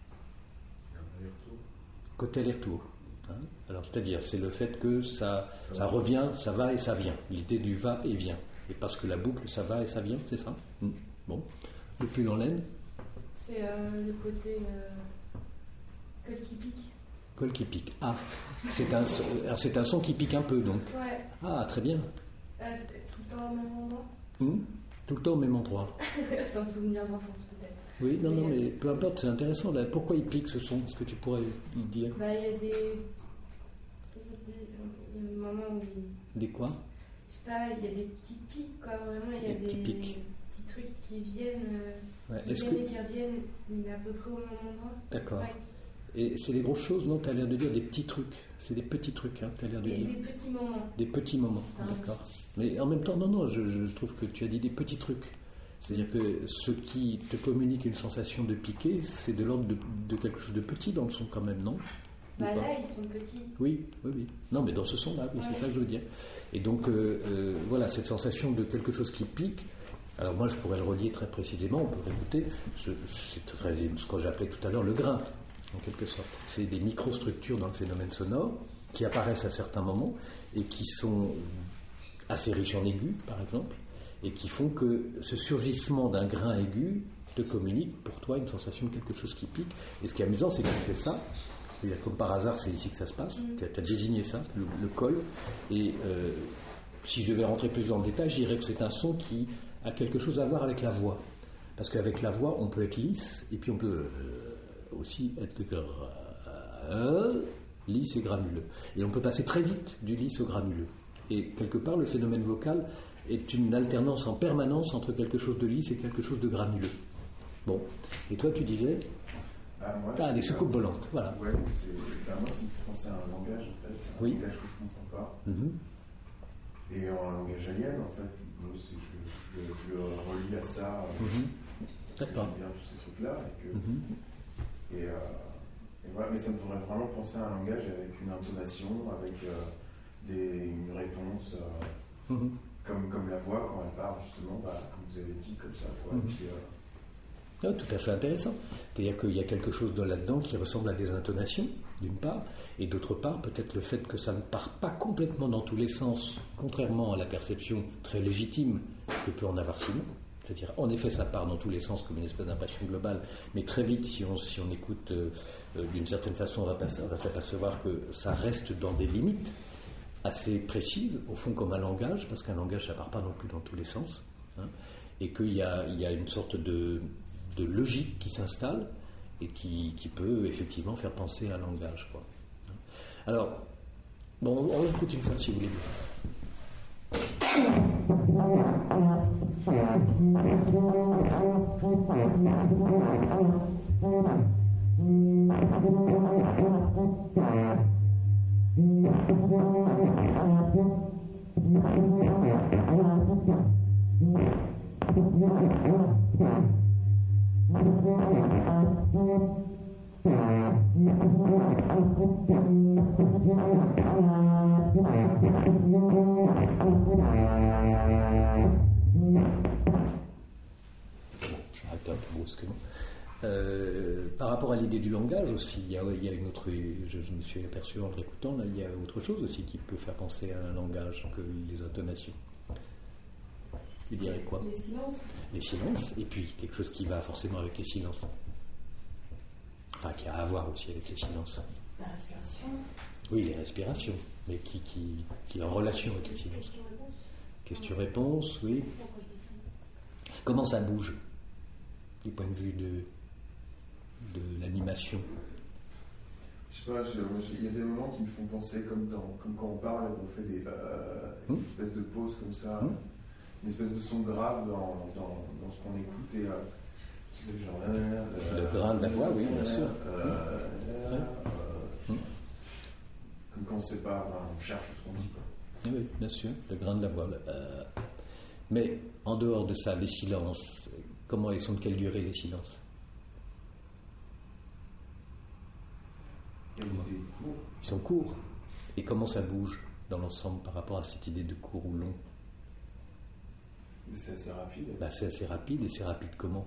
Côté aller-retour. Hein ? Alors, c'est-à-dire, c'est le fait que ça revient, ça va et ça vient. L'idée du va et vient. Et parce que la boucle, ça va et ça vient, c'est ça ? Bon. Le pull en laine ? C'est le côté col qui pique. Col qui pique. Ah, c'est un son qui pique un peu, donc. Ouais. Ah, très bien. C'était tout le temps au même endroit. Tout le temps au même endroit. C'est un souvenir d'enfance, peut-être. Oui, mais peu importe, c'est intéressant. Là. Pourquoi il pique ce son ? Est-ce que tu pourrais le dire ? Il y a des moments où Des quoi ? Je sais pas, il y a des petits pics, quoi. Vraiment, il y a des petits trucs qui viennent, et qui reviennent, mais à peu près au même endroit. D'accord. Ouais. Et c'est des grosses choses, non ? Tu as l'air de dire des petits trucs. C'est des petits trucs, hein, tu as l'air de dire. Des petits moments. Des petits moments, d'accord. Mais en même temps, non, je trouve que tu as dit des petits trucs. C'est-à-dire que ce qui te communique une sensation de piquer, c'est de l'ordre de quelque chose de petit dans le son quand même, non ? Là, ils sont petits. Oui. Non, mais dans ce son-là, oui, c'est ça que je veux dire. Et donc, voilà, cette sensation de quelque chose qui pique. Alors moi, je pourrais le relier très précisément, on peut écouter. C'est très ce que j'ai appelé tout à l'heure le grain, en quelque sorte. C'est des microstructures dans le phénomène sonore qui apparaissent à certains moments et qui sont assez riches en aigus, par exemple, et qui font que ce surgissement d'un grain aigu te communique pour toi une sensation de quelque chose qui pique. Et ce qui est amusant, c'est que tu fais ça, c'est-à-dire comme par hasard, c'est ici que ça se passe, tu as désigné ça, le col, et si je devais rentrer plus dans le détail, je dirais que c'est un son qui a quelque chose à voir avec la voix. Parce qu'avec la voix, on peut être lisse, et puis on peut aussi être lisse et granuleux. Et on peut passer très vite du lisse au granuleux. Et quelque part, le phénomène vocal est une alternance en permanence entre quelque chose de lisse et quelque chose de granuleux. Bon. Et toi, tu disais des soucoupes volantes. Voilà. Ouais, moi, ça me fait penser à un langage, en fait. Un langage que je ne comprends pas. Et en langage alien, en fait, moi, je le relie à ça. D'accord. J'aime bien tous ces trucs-là. Et voilà, mais ça me ferait vraiment penser à un langage avec une intonation, avec une réponse, comme la voix quand elle parle, justement, comme vous avez dit, comme ça. Quoi. Tout à fait intéressant. C'est-à-dire qu'il y a quelque chose là-dedans qui ressemble à des intonations, d'une part, et d'autre part, peut-être le fait que ça ne part pas complètement dans tous les sens, contrairement à la perception très légitime que peut en avoir Simon. C'est-à-dire, en effet, ça part dans tous les sens comme une espèce d'impression globale, mais très vite, si on écoute d'une certaine façon, on va s'apercevoir que ça reste dans des limites assez précises, au fond comme un langage, parce qu'un langage, ça ne part pas non plus dans tous les sens, hein, et qu'il y a une sorte de logique qui s'installe et qui peut effectivement faire penser à un langage, quoi. Alors, bon, on écoute une fois si vous voulez. J'arrête un peu brusquement. Par rapport à l'idée du langage aussi, il y a une autre. Je me suis aperçu en l'écoutant, là, il y a autre chose aussi qui peut faire penser à un langage que les intonations. Tu dirais quoi? Les silences. Les silences, et puis quelque chose qui va forcément avec les silences. Enfin, qui a à voir aussi avec les silences. La respiration. Oui, les respirations, mais qui est en relation avec les silences. Question-réponse, oui. Comment ça bouge du point de vue de l'animation? Je sais pas, il y a des moments qui me font penser comme quand on parle et qu'on fait des espèces de pauses comme ça, une espèce de son grave dans ce qu'on écoute et tu sais, genre le grain de la voix, oui, bien sûr. Comme quand on sait pas, on cherche ce qu'on dit, quoi. Oui, bien sûr, le grain de la voix. Mais en dehors de ça, les silences, comment ils sont de quelle durée les silences? Ils sont courts. Et comment ça bouge dans l'ensemble par rapport à cette idée de court ou long? C'est assez rapide. C'est assez rapide, et c'est rapide comment?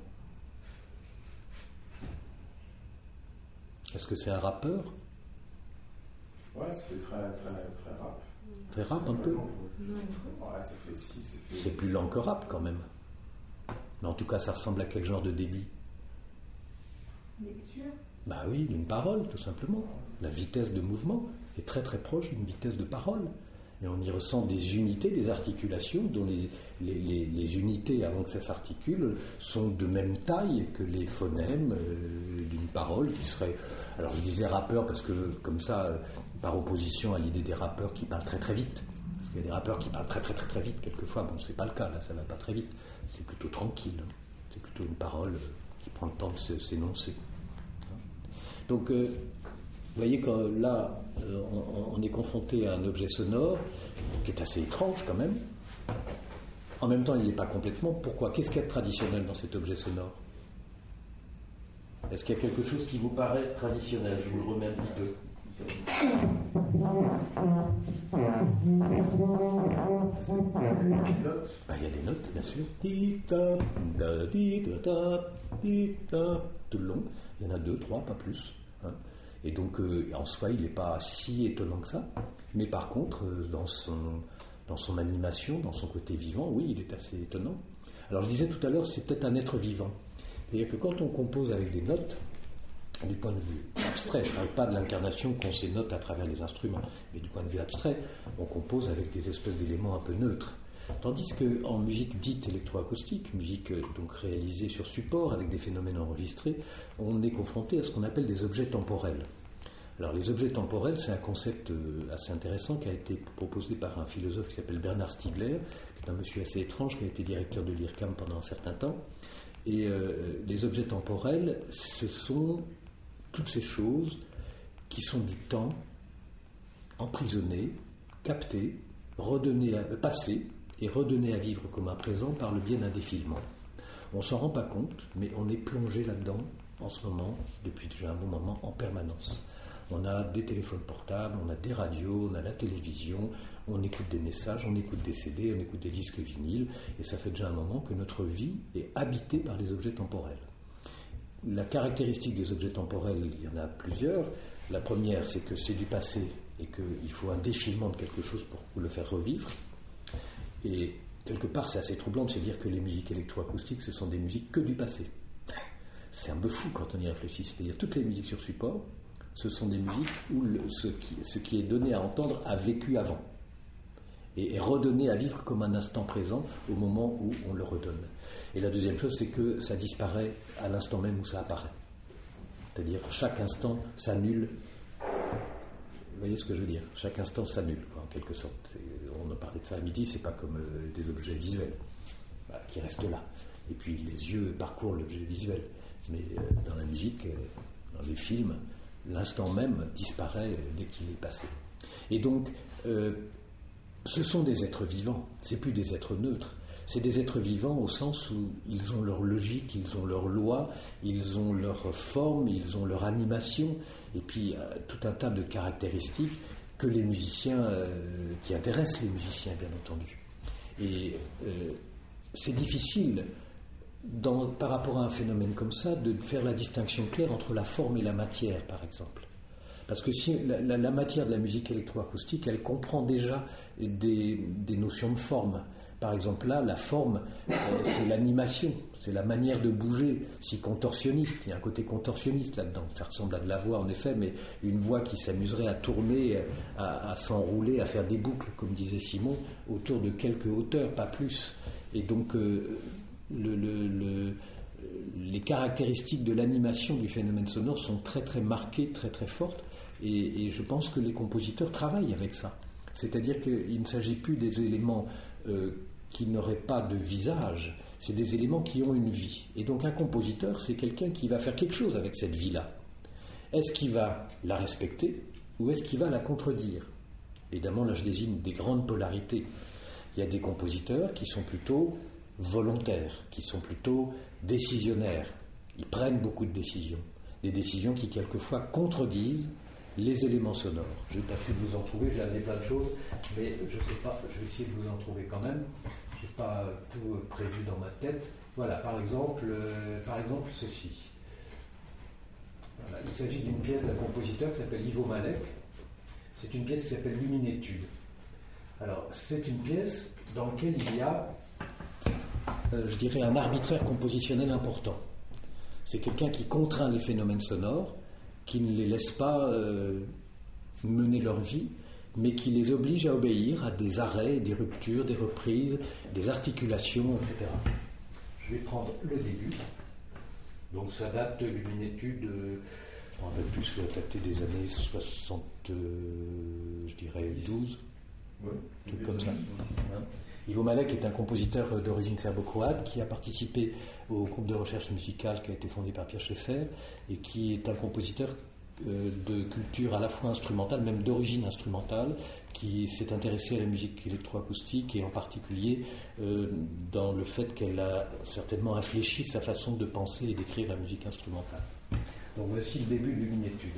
Est-ce que c'est un rappeur? Ouais, ça fait très, très, très rap. Très rap un peu? Ouais, ça fait C'est plus lent que rap quand même. Mais en tout cas, ça ressemble à quel genre de débit? Lecture? Bah oui, d'une parole, tout simplement. La vitesse de mouvement est très très proche d'une vitesse de parole. Et on y ressent des unités, des articulations, dont les unités, avant que ça s'articule, sont de même taille que les phonèmes d'une parole qui serait... Alors je disais rappeur parce que, comme ça, par opposition à l'idée des rappeurs qui parlent très très vite. Parce qu'il y a des rappeurs qui parlent très très très très vite, quelquefois. Bon, c'est pas le cas, là, ça va pas très vite. C'est plutôt tranquille. C'est plutôt une parole qui prend le temps de s'énoncer. Donc, vous voyez que là, on est confronté à un objet sonore qui est assez étrange quand même. En même temps, il n'est pas complètement. Pourquoi? Qu'est-ce qu'il y a de traditionnel dans cet objet sonore? Est-ce qu'il y a quelque chose qui vous paraît traditionnel? Je vous le remets un petit peu. Il y a des notes, bien sûr. Tout le long. Il y en a 2, 3, pas plus. Et donc, en soi, il n'est pas si étonnant que ça. Mais par contre, dans son animation, dans son côté vivant, oui, il est assez étonnant. Alors, je disais tout à l'heure, c'est peut-être un être vivant. C'est-à-dire que quand on compose avec des notes, du point de vue abstrait, je ne parle pas de l'incarnation qu'ont ces notes à travers les instruments, mais du point de vue abstrait, on compose avec des espèces d'éléments un peu neutres. Tandis qu'en musique dite électroacoustique, musique donc réalisée sur support avec des phénomènes enregistrés, on est confronté à ce qu'on appelle des objets temporels. Alors les objets temporels, c'est un concept assez intéressant qui a été proposé par un philosophe qui s'appelle Bernard Stiegler, qui est un monsieur assez étrange, qui a été directeur de l'IRCAM pendant un certain temps. Et les objets temporels, ce sont toutes ces choses qui sont du temps, emprisonnées, captées, passées, et redonné à vivre comme un présent par le biais d'un défilement. On ne s'en rend pas compte, mais on est plongé là-dedans en ce moment, depuis déjà un bon moment, en permanence. On a des téléphones portables, on a des radios, on a la télévision, on écoute des messages, on écoute des CD, on écoute des disques vinyles, et ça fait déjà un moment que notre vie est habitée par les objets temporels. La caractéristique des objets temporels, il y en a plusieurs. La première, c'est que c'est du passé et qu'il faut un défilement de quelque chose pour le faire revivre. Et quelque part, c'est assez troublant de se dire que les musiques électroacoustiques, ce sont des musiques que du passé. C'est un peu fou quand on y réfléchit. C'est-à-dire toutes les musiques sur support, ce sont des musiques où ce qui est donné à entendre a vécu avant et est redonné à vivre comme un instant présent au moment où on le redonne. Et la deuxième chose, c'est que ça disparaît à l'instant même où ça apparaît. C'est-à-dire chaque instant s'annule. Vous voyez ce que je veux dire? Chaque instant s'annule, en quelque sorte. On a parlé de ça à midi, c'est pas comme des objets visuels qui restent là. Et puis les yeux parcourent l'objet visuel. Mais dans la musique, dans les films, l'instant même disparaît dès qu'il est passé. Et donc, ce sont des êtres vivants, c'est plus des êtres neutres. C'est des êtres vivants au sens où ils ont leur logique, ils ont leur loi, ils ont leur forme, ils ont leur animation, et puis tout un tas de caractéristiques que les musiciens, qui intéressent les musiciens, bien entendu. Et c'est difficile, par rapport à un phénomène comme ça, de faire la distinction claire entre la forme et la matière, par exemple. Parce que si la matière de la musique électroacoustique, elle comprend déjà des notions de forme. Par exemple, là, la forme, c'est l'animation, c'est la manière de bouger, si contorsionniste. Il y a un côté contorsionniste là-dedans. Ça ressemble à de la voix, en effet, mais une voix qui s'amuserait à tourner, à s'enrouler, à faire des boucles, comme disait Simon, autour de quelques hauteurs, pas plus. Et donc, les caractéristiques de l'animation du phénomène sonore sont très, très marquées, très, très fortes. Et je pense que les compositeurs travaillent avec ça. C'est-à-dire qu'il ne s'agit plus des éléments qui n'auraient pas de visage, c'est des éléments qui ont une vie. Et donc un compositeur, c'est quelqu'un qui va faire quelque chose avec cette vie-là. Est-ce qu'il va la respecter ou est-ce qu'il va la contredire? Évidemment, là je désigne des grandes polarités. Il y a des compositeurs qui sont plutôt volontaires, qui sont plutôt décisionnaires. Ils prennent beaucoup de décisions. Des décisions qui quelquefois contredisent les éléments sonores. Je vais tâcher de vous en trouver, j'ai amené plein de choses, mais je ne sais pas, je vais essayer de vous en trouver quand même. Je n'ai pas tout prévu dans ma tête. Voilà, par exemple ceci. Voilà, il s'agit d'une pièce d'un compositeur qui s'appelle Ivo Malek. C'est une pièce qui s'appelle Luminétude. Alors, c'est une pièce dans laquelle il y a, je dirais, un arbitraire compositionnel important. C'est quelqu'un qui contraint les phénomènes sonores, qui ne les laisse pas mener leur vie, mais qui les oblige à obéir à des arrêts, des ruptures, des reprises, des articulations, etc. Je vais prendre le début. Donc ça date de Luminétude, on rappelle plus que ça datait des années 60, je dirais 12, truc comme ça. Ivo Malek est un compositeur d'origine serbo-croate qui a participé au groupe de recherche musicale qui a été fondé par Pierre Schaeffer et qui est un compositeur de culture à la fois instrumentale, même d'origine instrumentale, qui s'est intéressé à la musique électroacoustique et en particulier dans le fait qu'elle a certainement infléchi sa façon de penser et d'écrire la musique instrumentale. Donc voici le début de Luminétude.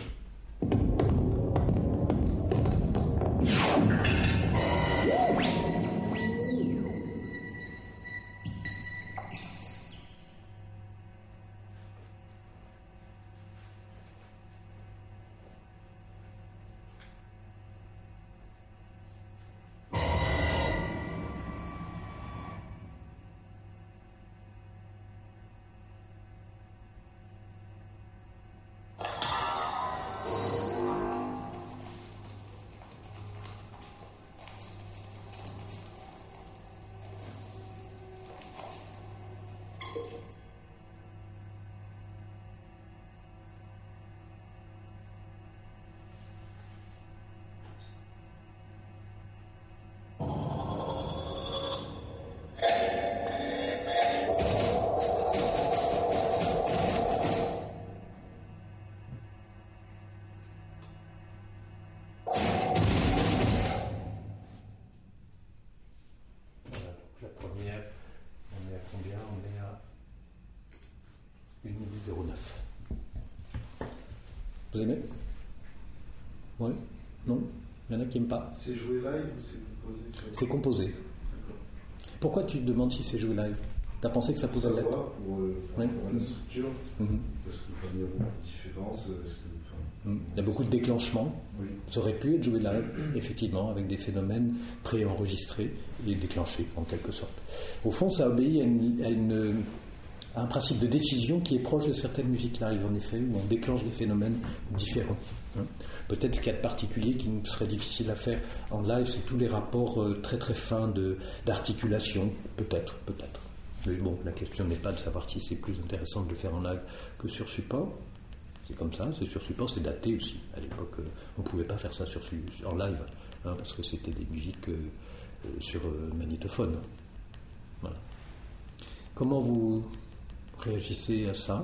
Vous aimez? Oui? Non? Il y en a qui n'aiment pas. C'est joué live ou c'est composé sur... C'est composé. D'accord. Pourquoi tu te demandes si c'est joué live? Tu as pensé que ça posait la lettre? Pour la structure, parce qu'il y a beaucoup de différences. Il y a beaucoup de déclenchements. Oui. Ça aurait pu être joué live, effectivement, avec des phénomènes préenregistrés et déclenchés, en quelque sorte. Au fond, ça obéit à un principe de décision qui est proche de certaines musiques live, en effet, où on déclenche des phénomènes différents. Peut-être ce qu'il y a de particulier qui serait difficile à faire en live, c'est tous les rapports très très fins d'articulation, peut-être. Mais bon, la question n'est pas de savoir si c'est plus intéressant de le faire en live que sur support. C'est comme ça, c'est sur support, c'est daté aussi. À l'époque, on ne pouvait pas faire ça en live, parce que c'était des musiques sur magnétophone. Voilà. Comment vous réagissez à ça?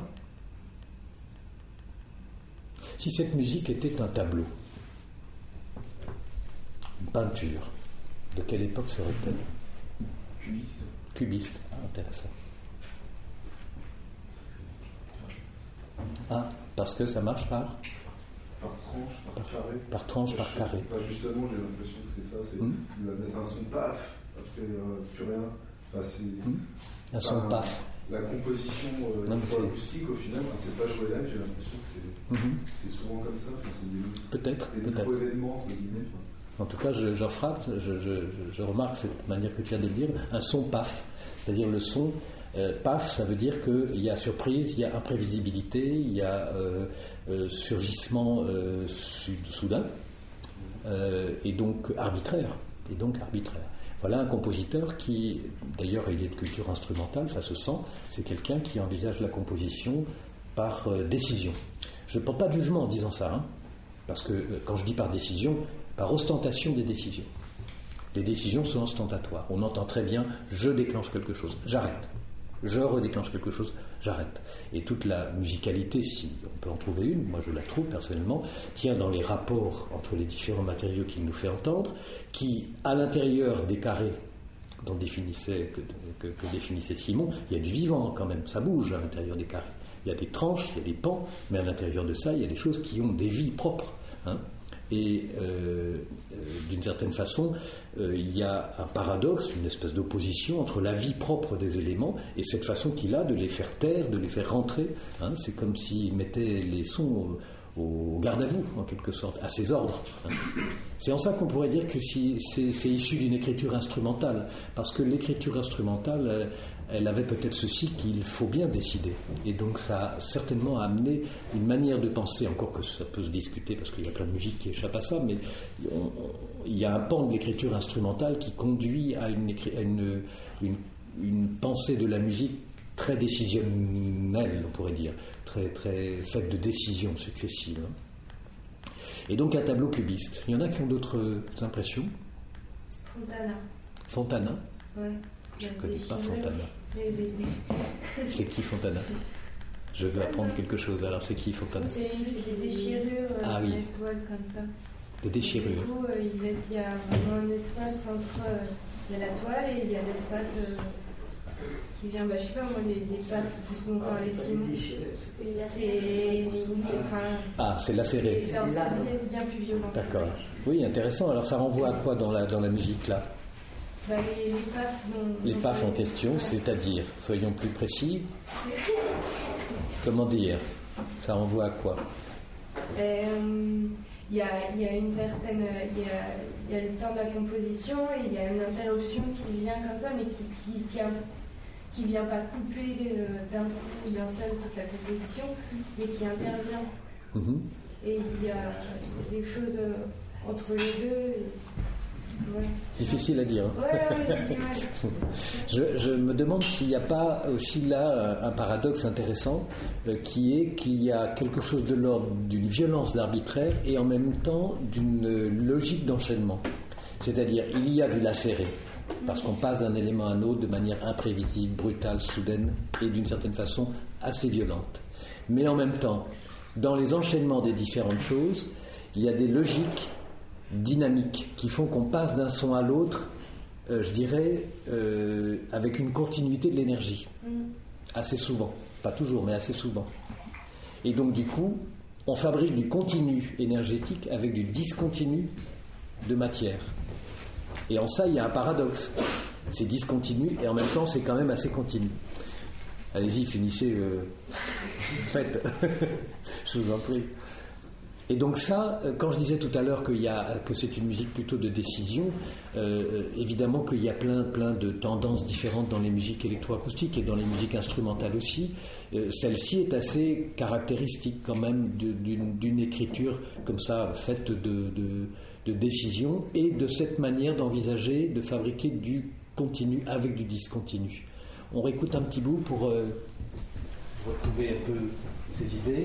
Si cette musique était un tableau, une peinture, de quelle époque serait-elle? Cubiste. Intéressant. Parce que ça marche par tranche, par carré. Par tranche, par carré. Justement, j'ai l'impression que c'est ça, c'est il va mettre un son paf, après plus rien. Un son paf. La composition acoustique, au final, c'est pas joué live, j'ai l'impression que c'est souvent comme ça. C'est peut-être. Des événements, entre guillemets. En tout cas, je frappe, je remarque cette manière que tu as de le dire, un son paf. C'est-à-dire le son paf, ça veut dire qu'il y a surprise, il y a imprévisibilité, il y a surgissement soudain, et donc arbitraire. Voilà un compositeur qui, d'ailleurs, il est de culture instrumentale, ça se sent, c'est quelqu'un qui envisage la composition par décision. Je ne porte pas de jugement en disant ça, hein, parce que quand je dis par décision, par ostentation des décisions. Les décisions sont ostentatoires. On entend très bien, je déclenche quelque chose, j'arrête. Je redéclenche quelque chose, j'arrête. Et toute la musicalité, si on peut en trouver une, moi je la trouve personnellement, tient dans les rapports entre les différents matériaux qu'il nous fait entendre, qui, à l'intérieur des carrés que définissait Simon, il y a du vivant quand même, ça bouge à l'intérieur des carrés. Il y a des tranches, il y a des pans, mais à l'intérieur de ça, il y a des choses qui ont des vies propres. Hein. Et d'une certaine façon, il y a un paradoxe, une espèce d'opposition entre la vie propre des éléments et cette façon qu'il a de les faire taire, de les faire rentrer. Hein. C'est comme s'il mettait les sons au garde-à-vous, en quelque sorte, à ses ordres. Hein. C'est en ça qu'on pourrait dire que c'est issu d'une écriture instrumentale, parce que l'écriture instrumentale, elle avait peut-être ceci qu'il faut bien décider. Et donc ça a certainement amené une manière de penser, encore que ça peut se discuter, parce qu'il y a plein de musique qui échappe à ça, mais il y a un pan de l'écriture instrumentale qui conduit à une pensée de la musique très décisionnelle, on pourrait dire, très, très faite de décisions successives. Et donc un tableau cubiste. Il y en a qui ont d'autres impressions? Fontana. Ouais. Je ne connais pas Fontana. C'est qui Fontana? Je veux apprendre quelque chose. Alors c'est qui Fontana? C'est des déchirures, des toiles comme ça. Des déchirures. Et du coup, il y a vraiment un espace entre il y a la toile et il y a l'espace qui vient, je sais pas moi, les pattes dont parlait Simon. C'est lacéré. C'est bien plus violent. D'accord. Oui, intéressant. Alors ça renvoie à quoi dans la musique là? Les paf en question, c'est-à-dire, soyons plus précis. Comment dire? Ça renvoie à quoi? Il y a une certaine, il y a le temps de la composition et il y a une interruption qui vient comme ça, mais qui vient pas couper d'un coup, d'un seul toute la composition, mais qui intervient. Mm-hmm. Et il y a des choses entre les deux. Ouais. Difficile à dire. Je me demande s'il n'y a pas aussi là un paradoxe intéressant qui est qu'il y a quelque chose de l'ordre d'une violence d'arbitraire et en même temps d'une logique d'enchaînement. C'est-à-dire, il y a du lacéré, parce qu'on passe d'un élément à un autre de manière imprévisible, brutale, soudaine et d'une certaine façon assez violente. Mais en même temps, dans les enchaînements des différentes choses, il y a des logiques dynamiques qui font qu'on passe d'un son à l'autre, je dirais, avec une continuité de l'énergie. Assez souvent. Pas toujours, mais assez souvent. Et donc, du coup, on fabrique du continu énergétique avec du discontinu de matière. Et en ça, il y a un paradoxe. C'est discontinu et en même temps, c'est quand même assez continu. Allez-y, finissez. Faites. Je vous en prie. Et donc ça, quand je disais tout à l'heure que c'est une musique plutôt de décision, évidemment qu'il y a plein de tendances différentes dans les musiques électroacoustiques et dans les musiques instrumentales aussi. Celle-ci est assez caractéristique quand même d'une écriture comme ça, faite de décision et de cette manière d'envisager, de fabriquer du continu avec du discontinu. On réécoute un petit bout pour retrouver un peu ces idées.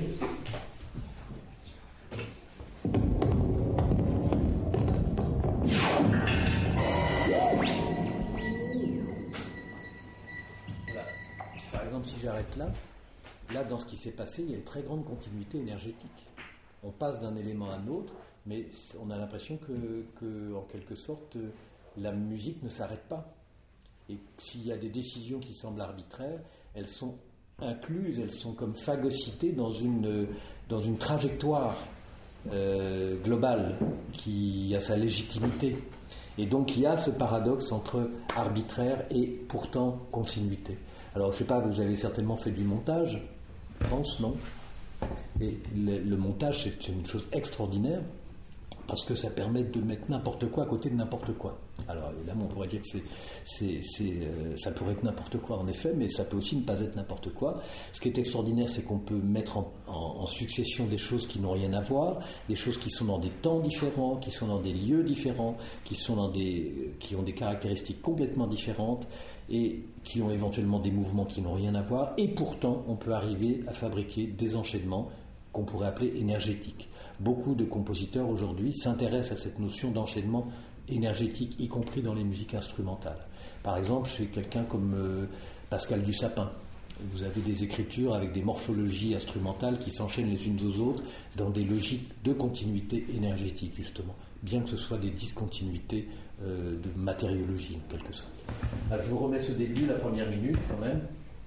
Voilà. Par exemple, si j'arrête là, dans ce qui s'est passé, il y a une très grande continuité énergétique. On passe d'un élément à un autre, mais on a l'impression que en quelque sorte, la musique ne s'arrête pas. Et s'il y a des décisions qui semblent arbitraires, elles sont incluses, elles sont comme phagocytées dans une trajectoire globale qui a sa légitimité. Et donc il y a ce paradoxe entre arbitraire et pourtant continuité. Alors je ne sais pas, vous avez certainement fait du montage, je pense, non? Et le montage, c'est une chose extraordinaire parce que ça permet de mettre n'importe quoi à côté de n'importe quoi. Alors évidemment, on pourrait dire que ça pourrait être n'importe quoi en effet, mais ça peut aussi ne pas être n'importe quoi. Ce qui est extraordinaire, c'est qu'on peut mettre en succession des choses qui n'ont rien à voir, des choses qui sont dans des temps différents, qui sont dans des lieux différents, qui ont des caractéristiques complètement différentes et qui ont éventuellement des mouvements qui n'ont rien à voir. Et pourtant, on peut arriver à fabriquer des enchaînements qu'on pourrait appeler énergétiques. Beaucoup de compositeurs aujourd'hui s'intéressent à cette notion d'enchaînement énergétique, y compris dans les musiques instrumentales. Par exemple, chez quelqu'un comme Pascal Dussapin, vous avez des écritures avec des morphologies instrumentales qui s'enchaînent les unes aux autres dans des logiques de continuité énergétique, justement, bien que ce soit des discontinuités de matériologie, en quelque sorte. Alors, je vous remets ce début, la première minute, quand même.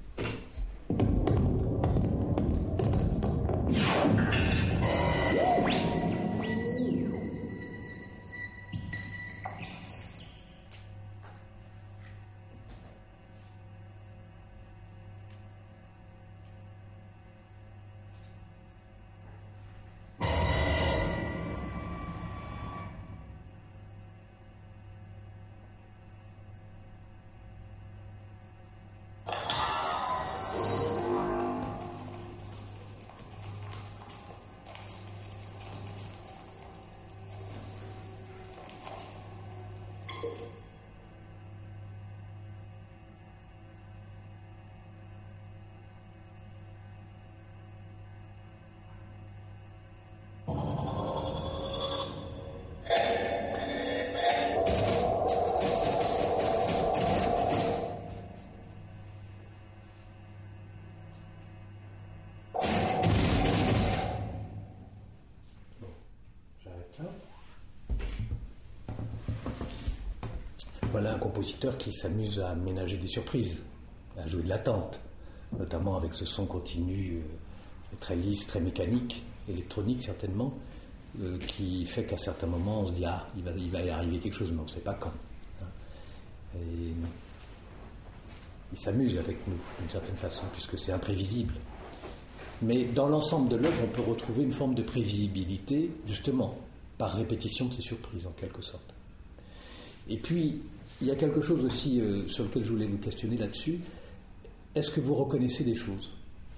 Voilà un compositeur qui s'amuse à ménager des surprises, à jouer de l'attente, notamment avec ce son continu très lisse, très mécanique, électronique certainement, qui fait qu'à certains moments on se dit il va y arriver quelque chose, mais on ne sait pas quand. Et il s'amuse avec nous d'une certaine façon, puisque c'est imprévisible. Mais dans l'ensemble de l'œuvre, on peut retrouver une forme de prévisibilité, justement, par répétition de ces surprises, en quelque sorte. Et puis, il y a quelque chose aussi sur lequel je voulais vous questionner là-dessus. Est-ce que vous reconnaissez des choses ?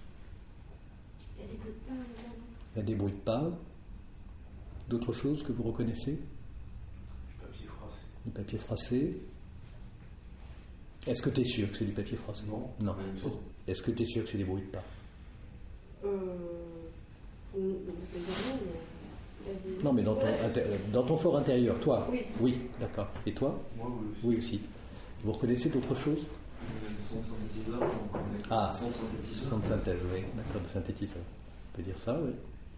Il y a des bruits de pas. D'autres choses que vous reconnaissez ? Du papier froissé. Est-ce que tu es sûr que c'est du papier froissé ? Non. Est-ce que tu es sûr que c'est des bruits de pas ? Non, mais dans ton fort intérieur, toi ? Oui, d'accord. Et toi ? Moi, oui aussi. Oui aussi. Vous reconnaissez d'autres choses ? Son de synthétiseur, son de synthétiseur. Son de synthèse, oui, d'accord, de synthétiseur. On peut dire ça, oui.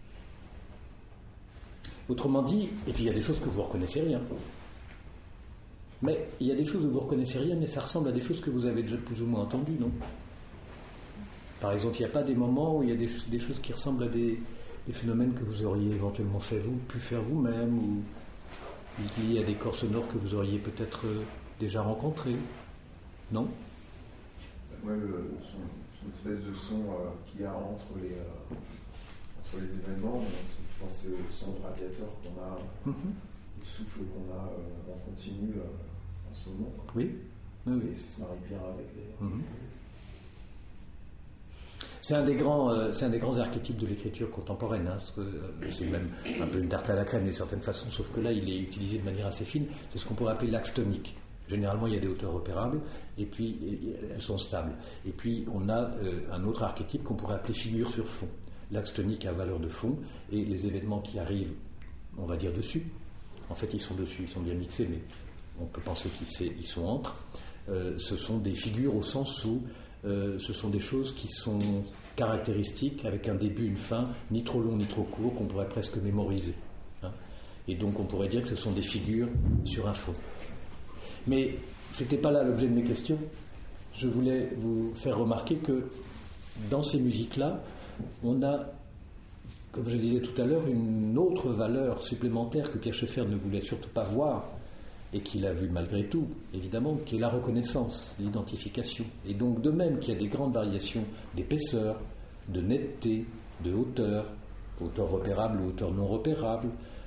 Autrement dit, et puis il y a des choses que vous ne reconnaissez rien. Mais il y a des choses où vous ne reconnaissez rien, mais ça ressemble à des choses que vous avez déjà plus ou moins entendues, non ? Par exemple, il n'y a pas des moments où il y a des choses qui ressemblent à des phénomènes que vous auriez éventuellement pu faire vous-même, ou liés à des corps sonores que vous auriez peut-être déjà rencontrés, non ? Ouais, son espèce de son qu'il y a entre les événements, je pense au son de radiateur qu'on a, le souffle qu'on a en continu en ce moment. Quoi. Oui. Et ça se marie bien avec les... C'est un des grands archétypes de l'écriture contemporaine. C'est même un peu une tarte à la crème d'une certaine façon, sauf que là, il est utilisé de manière assez fine. C'est ce qu'on pourrait appeler l'axe tonique. Généralement, il y a des hauteurs repérables, et puis elles sont stables. Et puis, on a un autre archétype qu'on pourrait appeler figure sur fond. L'axe tonique a valeur de fond, et les événements qui arrivent, on va dire dessus. En fait, ils sont dessus, ils sont bien mixés, mais on peut penser qu'ils sont entre. Ce sont des figures au sens où ce sont des choses qui sont caractéristiques, avec un début, une fin, ni trop long ni trop court, qu'on pourrait presque mémoriser. Et donc on pourrait dire que ce sont des figures sur un fond. Mais ce n'était pas là l'objet de mes questions. Je voulais vous faire remarquer que dans ces musiques-là, on a, comme je disais tout à l'heure, une autre valeur supplémentaire que Pierre Schaeffer ne voulait surtout pas voir, et qu'il a vu malgré tout, évidemment, qui est la reconnaissance, l'identification. Et donc, de même qu'il y a des grandes variations d'épaisseur, de netteté, de hauteur repérable ou hauteur non repérable,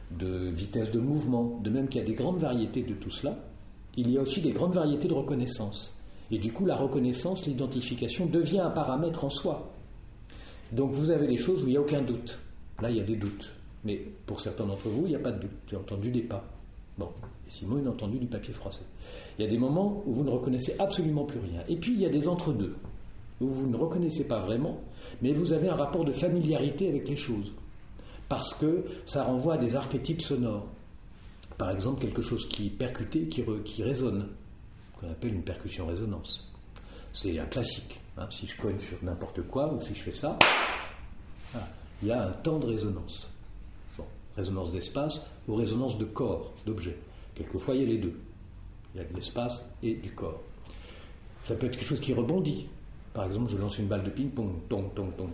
de vitesse de mouvement, de même qu'il y a des grandes variétés de tout cela, il y a aussi des grandes variétés de reconnaissance. Et du coup, la reconnaissance, l'identification devient un paramètre en soi. Donc vous avez des choses où il n'y a aucun doute. Là, il y a des doutes. Mais pour certains d'entre vous, il n'y a pas de doute. J'ai entendu des pas. Bon, et Simon, il a entendu du papier froissé. Il y a des moments où vous ne reconnaissez absolument plus rien. Et puis, il y a des entre-deux, où vous ne reconnaissez pas vraiment, mais vous avez un rapport de familiarité avec les choses. Parce que ça renvoie à des archétypes sonores. Par exemple, quelque chose qui est percuté, qui résonne, qu'on appelle une percussion-résonance. C'est un classique. Si je cogne sur n'importe quoi, ou si je fais ça, il y a un temps de résonance. Bon, résonance d'espace ou résonance de corps, d'objet. Quelquefois, il y a les deux. Il y a de l'espace et du corps. Ça peut être quelque chose qui rebondit. Par exemple, je lance une balle de ping-pong. Bon.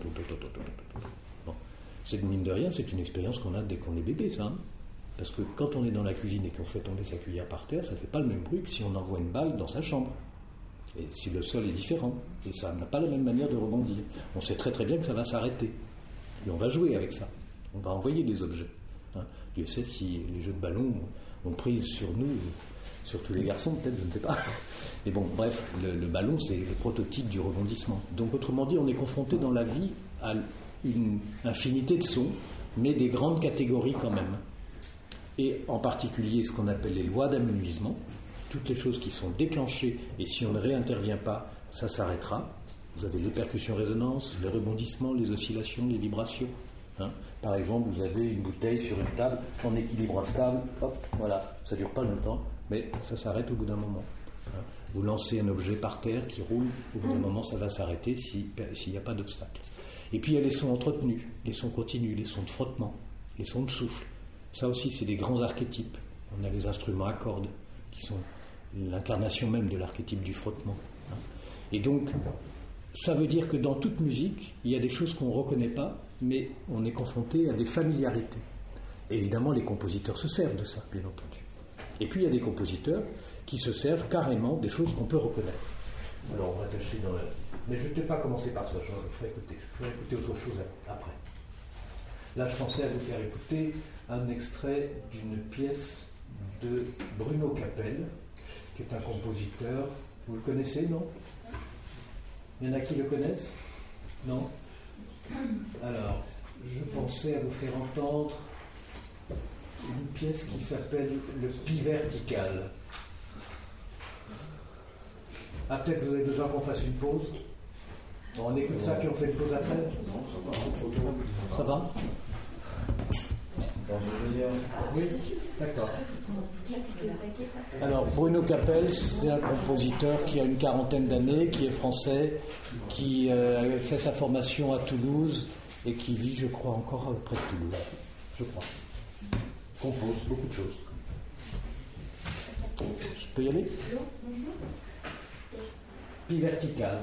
C'est mine de rien, c'est une expérience qu'on a dès qu'on est bébé, ça. Parce que quand on est dans la cuisine et qu'on fait tomber sa cuillère par terre, ça ne fait pas le même bruit que si on envoie une balle dans sa chambre. Et si le sol est différent. Et ça n'a pas la même manière de rebondir. On sait très très bien que ça va s'arrêter. Et on va jouer avec ça. On va envoyer des objets. Dieu sait si les jeux de ballon ont prise sur nous, surtout les garçons peut-être, je ne sais pas. Mais bon, bref, le ballon c'est le prototype du rebondissement. Donc autrement dit, on est confronté dans la vie à une infinité de sons, mais des grandes catégories quand même. Et en particulier ce qu'on appelle les lois d'amenuisement, toutes les choses qui sont déclenchées, et si on ne réintervient pas, ça s'arrêtera. Vous avez les percussions-résonances, les rebondissements, les oscillations, les vibrations. Par exemple, vous avez une bouteille sur une table en équilibre instable, hop, voilà, ça ne dure pas longtemps, mais ça s'arrête au bout d'un moment. Vous lancez un objet par terre qui roule, au bout d'un moment ça va s'arrêter s'il n'y a pas d'obstacle. Et puis il y a les sons entretenus, les sons continus, les sons de frottement, les sons de souffle. Ça aussi c'est des grands archétypes. On a les instruments à cordes qui sont l'incarnation même de l'archétype du frottement. Et donc ça veut dire que dans toute musique, il y a des choses qu'on ne reconnaît pas, mais on est confronté à des familiarités. Et évidemment, les compositeurs se servent de ça, bien entendu. Et puis, il y a des compositeurs qui se servent carrément des choses qu'on peut reconnaître. Alors, on va tâcher dans la... Mais je ne vais pas commencer par ça, je ferai écouter autre chose après. Là, je pensais à vous faire écouter un extrait d'une pièce de Bruno Capelle, qui est un compositeur. Vous le connaissez, non ? Il y en a qui le connaissent ? Non ? Alors, je pensais à vous faire entendre une pièce qui s'appelle le Pi vertical. Ah, peut-être que vous avez besoin qu'on fasse une pause. Bon, on écoute ça puis on fait une pause après. Ça va ? Oui, d'accord. Alors, Bruno Capelle, c'est un compositeur qui a une quarantaine d'années, qui est français, qui a fait sa formation à Toulouse et qui vit, je crois, encore près de Toulouse. Je crois. Compose beaucoup de choses. Je peux y aller ? Pi vertical.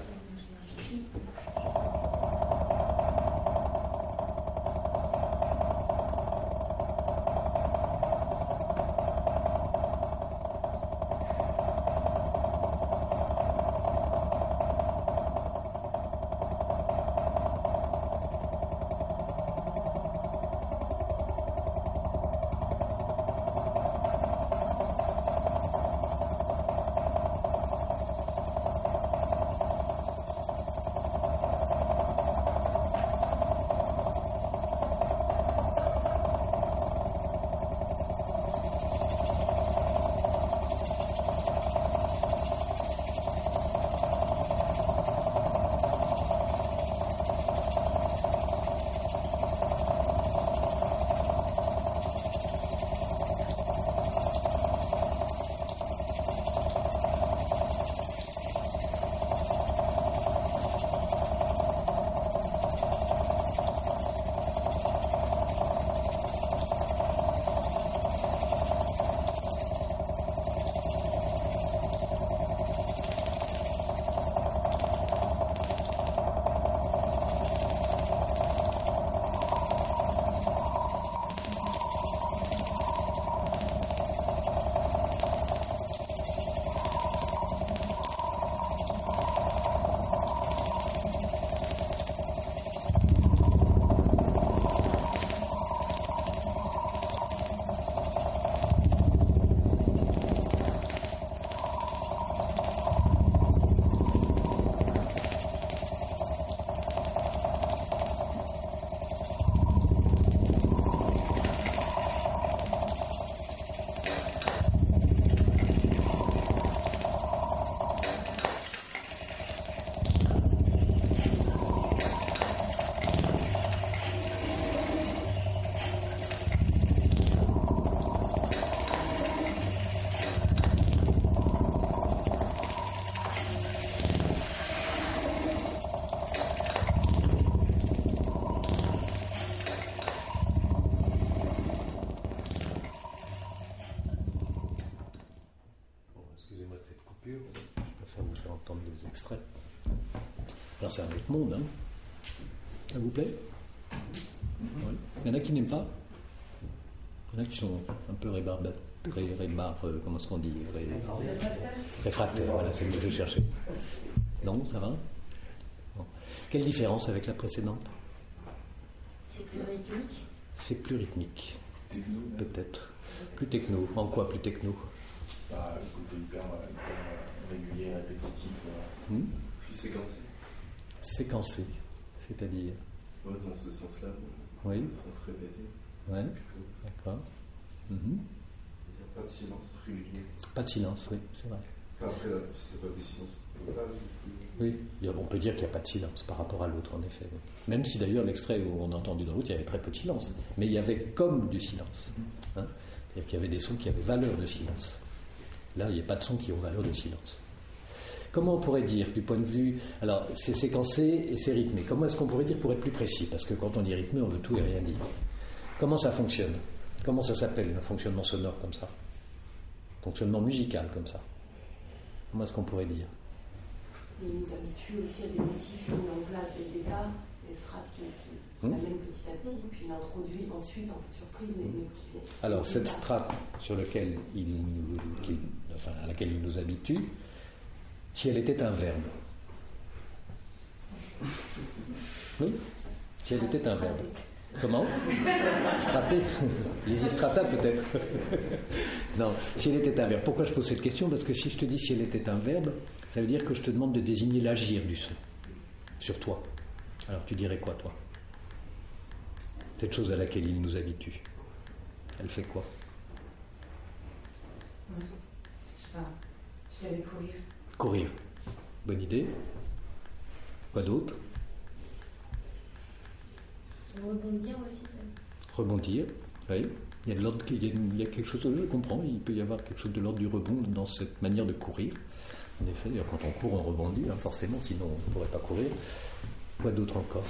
extrait. Alors c'est un autre monde, hein. Ça vous plaît? Oui. Il y en a qui n'aiment pas. Il y en a qui sont un peu comment est-ce qu'on dit? Réfractaires, voilà, c'est le mot que je cherchais. Non, ça va? Bon. Quelle différence avec la précédente? C'est plus rythmique. C'est plus rythmique. Techno, peut-être. Plus techno. En quoi plus techno? Le côté hyper régulier, répétitif. Plus séquencé. Séquencé, c'est-à-dire? Ouais, dans ce sens-là. Oui. Sans se répéter. Ouais. D'accord. Il n'y a pas de silence régulier. Pas de silence, oui, c'est vrai. Enfin, après, là, c'est pas des silences total. Oui, on peut dire qu'il n'y a pas de silence par rapport à l'autre, en effet. Même si d'ailleurs l'extrait où on a entendu dans l'autre, il y avait très peu de silence. Mais il y avait comme du silence. Hein. C'est-à-dire qu'il y avait des sons qui avaient valeur de silence. Là, il n'y a pas de sons qui ont valeur de silence. Comment on pourrait dire, du point de vue... Alors, c'est séquencé et c'est rythmé. Comment est-ce qu'on pourrait dire pour être plus précis? Parce que quand on dit rythmé, on veut tout et rien dire. Comment ça fonctionne? Comment ça s'appelle, le fonctionnement sonore comme ça? Fonctionnement musical comme ça? Comment est-ce qu'on pourrait dire? Il nous habitue aussi à des motifs mis en place dès le départ, des strates qui l'amènent petit à petit, puis il introduit ensuite un peu de surprise, mais qui vient. Alors, cette strate sur laquelle à laquelle il nous habitue, si elle était un verbe. Oui? Si elle était un verbe. Comment? Strater. Lysistrata peut-être. Non, si elle était un verbe. Pourquoi je pose cette question? Parce que si je te dis si elle était un verbe, ça veut dire que je te demande de désigner l'agir du son sur toi. Alors tu dirais quoi, toi? Cette chose à laquelle il nous habitue, elle fait quoi? Je sais pas. Je l'avais courir. Courir. Bonne idée. Quoi d'autre? Rebondir aussi, ça. Rebondir, oui. Il y a de l'ordre, il y a quelque chose, je comprends, il peut y avoir quelque chose de l'ordre du rebond dans cette manière de courir. En effet, quand on court, on rebondit, hein, forcément, sinon on ne pourrait pas courir. Quoi d'autre encore?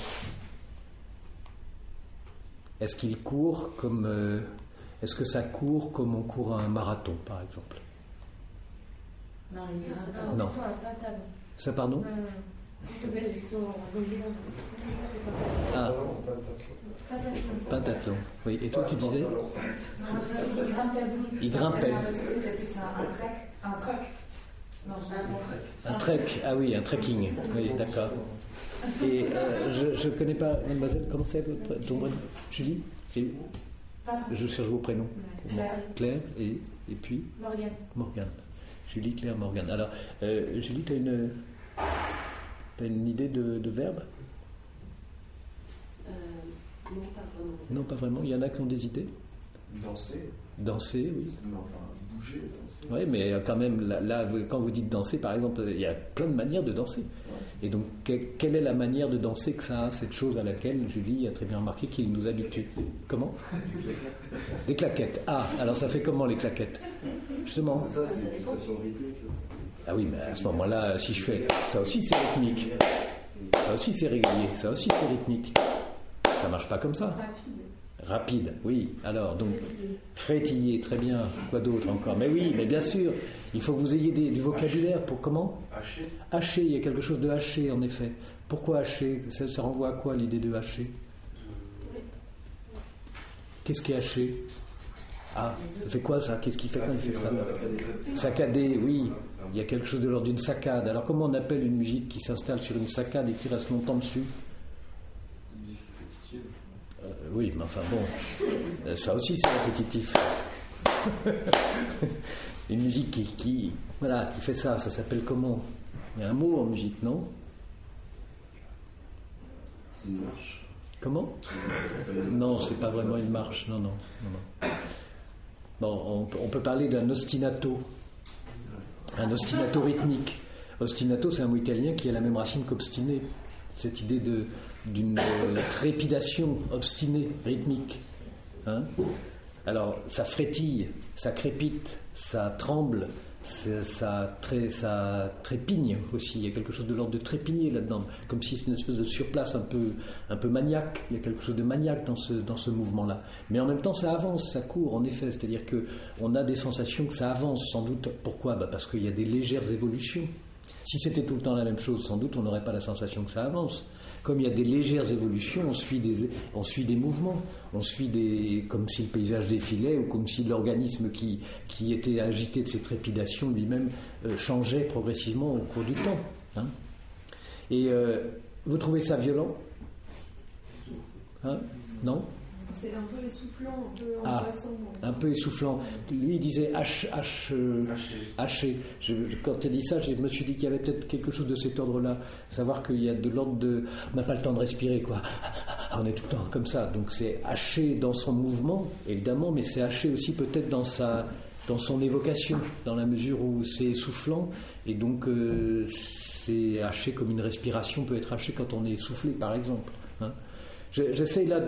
Est-ce qu'il court comme... est-ce que ça court comme on court à un marathon, par exemple? Non, Non. Plutôt un patin. Ça, pardon? Ça s'appelle les sons rebondir. Ah, pentathlon. Oui, et toi, tu disais? Il grimpait. Un truck. Non, Un trek, ah oui, un trekking. Oui, d'accord. Et je ne connais pas, mademoiselle, comment c'est ton prénom? Julie? Et je cherche vos prénoms. Claire et puis Morgane. Julie, Claire, Morgane. Alors, Julie, tu as une idée de verbe? Non, pas vraiment. Non, pas vraiment. Il y en a qui ont des idées? Danser, oui. Enfin, bouger, danser. Oui, mais quand même, là, quand vous dites danser, par exemple, il y a plein de manières de danser. Et donc, quelle est la manière de danser que ça a, cette chose à laquelle Julie a très bien remarqué qu'il nous habitue? Comment? Des claquettes. Ah, alors ça fait comment les claquettes? Justement. C'est ça, c'est une pulsation rythmique. Ah oui, mais à ce moment-là, si je fais... Ça aussi, c'est rythmique. Ça aussi, c'est régulier. Ça aussi, c'est rythmique. Ça marche pas comme ça. Rapide, oui. Alors, donc, frétiller, très bien. Quoi d'autre encore? Mais oui, mais bien sûr. Il faut que vous ayez du vocabulaire pour comment? Hacher, il y a quelque chose de haché, en effet. Pourquoi hacher? Ça renvoie à quoi, l'idée de hacher? Qu'est-ce qui est haché? Ah, ça fait quoi ça? Qu'est-ce qu'il fait quand il fait ça? Saccader, oui. Il y a quelque chose de l'ordre d'une saccade. Alors, comment on appelle une musique qui s'installe sur une saccade et qui reste longtemps dessus? Oui, mais enfin bon, ça aussi c'est répétitif. Une musique qui fait ça s'appelle comment? Il y a un mot en musique, non? C'est une marche. Comment? Non, c'est pas vraiment une marche, non. Bon, on peut parler d'un ostinato. Un ostinato rythmique. Ostinato, c'est un mot italien qui a la même racine qu'obstiné. Cette idée d'une trépidation obstinée, rythmique. Hein? Alors, ça frétille, ça crépite, ça tremble, ça trépigne aussi. Il y a quelque chose de l'ordre de trépigner là-dedans, comme si c'est une espèce de surplace un peu maniaque. Il y a quelque chose de maniaque dans ce mouvement-là. Mais en même temps, ça avance, ça court, en effet. C'est-à-dire qu'on a des sensations que ça avance, sans doute. Pourquoi? Parce qu'il y a des légères évolutions. Si c'était tout le temps la même chose, sans doute on n'aurait pas la sensation que ça avance. Comme il y a des légères évolutions, on suit des mouvements, comme si le paysage défilait ou comme si l'organisme qui était agité de ces trépidations lui-même changeait progressivement au cours du temps. Hein. Et vous trouvez ça violent ? Hein ? Non ? C'est un peu essoufflant, un peu angoissant. Un peu essoufflant. Lui, il disait haché. Quand il dit ça, je me suis dit qu'il y avait peut-être quelque chose de cet ordre-là. Savoir qu'il y a de l'ordre de... On n'a pas le temps de respirer, quoi. On est tout le temps comme ça. Donc c'est haché dans son mouvement, évidemment, mais c'est haché aussi peut-être dans son évocation, dans la mesure où c'est essoufflant. Et donc c'est haché comme une respiration peut être hachée quand on est essoufflé, par exemple. Hein. J'essaye là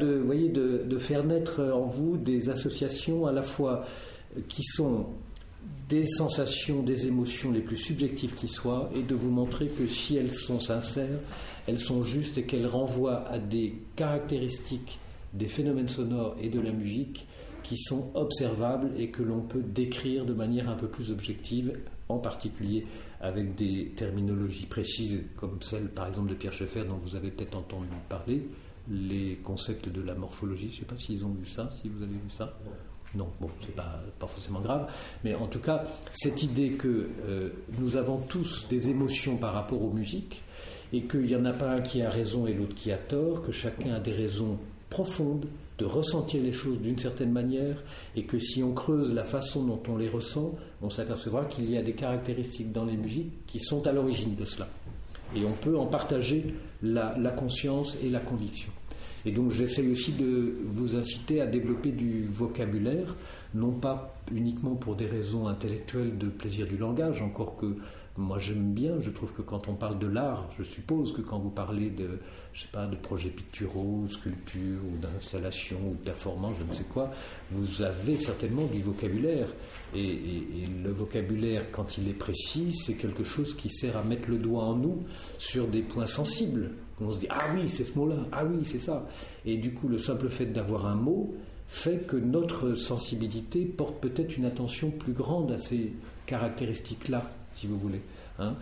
de faire naître en vous des associations à la fois qui sont des sensations, des émotions les plus subjectives qui soient, et de vous montrer que si elles sont sincères, elles sont justes et qu'elles renvoient à des caractéristiques des phénomènes sonores et de la musique qui sont observables et que l'on peut décrire de manière un peu plus objective, en particulier avec des terminologies précises comme celle par exemple de Pierre Schaeffer dont vous avez peut-être entendu parler, les concepts de la morphologie. Je ne sais pas s'ils ont vu ça, si vous avez vu ça. Non, bon, c'est pas forcément grave, mais en tout cas, cette idée que nous avons tous des émotions par rapport aux musiques et qu'il n'y en a pas un qui a raison et l'autre qui a tort, que chacun a des raisons profondes de ressentir les choses d'une certaine manière et que si on creuse la façon dont on les ressent, on s'apercevra qu'il y a des caractéristiques dans les musiques qui sont à l'origine de cela. Et on peut en partager la conscience et la conviction. Et donc j'essaie aussi de vous inciter à développer du vocabulaire, non pas uniquement pour des raisons intellectuelles de plaisir du langage, encore que moi j'aime bien, je trouve que quand on parle de l'art, je suppose que quand vous parlez de projets picturaux, sculptures, ou d'installations, ou de performances, je ne sais quoi, vous avez certainement du vocabulaire. Et le vocabulaire, quand il est précis, c'est quelque chose qui sert à mettre le doigt en nous sur des points sensibles. On se dit « Ah oui, c'est ce mot-là, ah oui, c'est ça ». Et du coup, le simple fait d'avoir un mot fait que notre sensibilité porte peut-être une attention plus grande à ces caractéristiques-là, si vous voulez. Hein.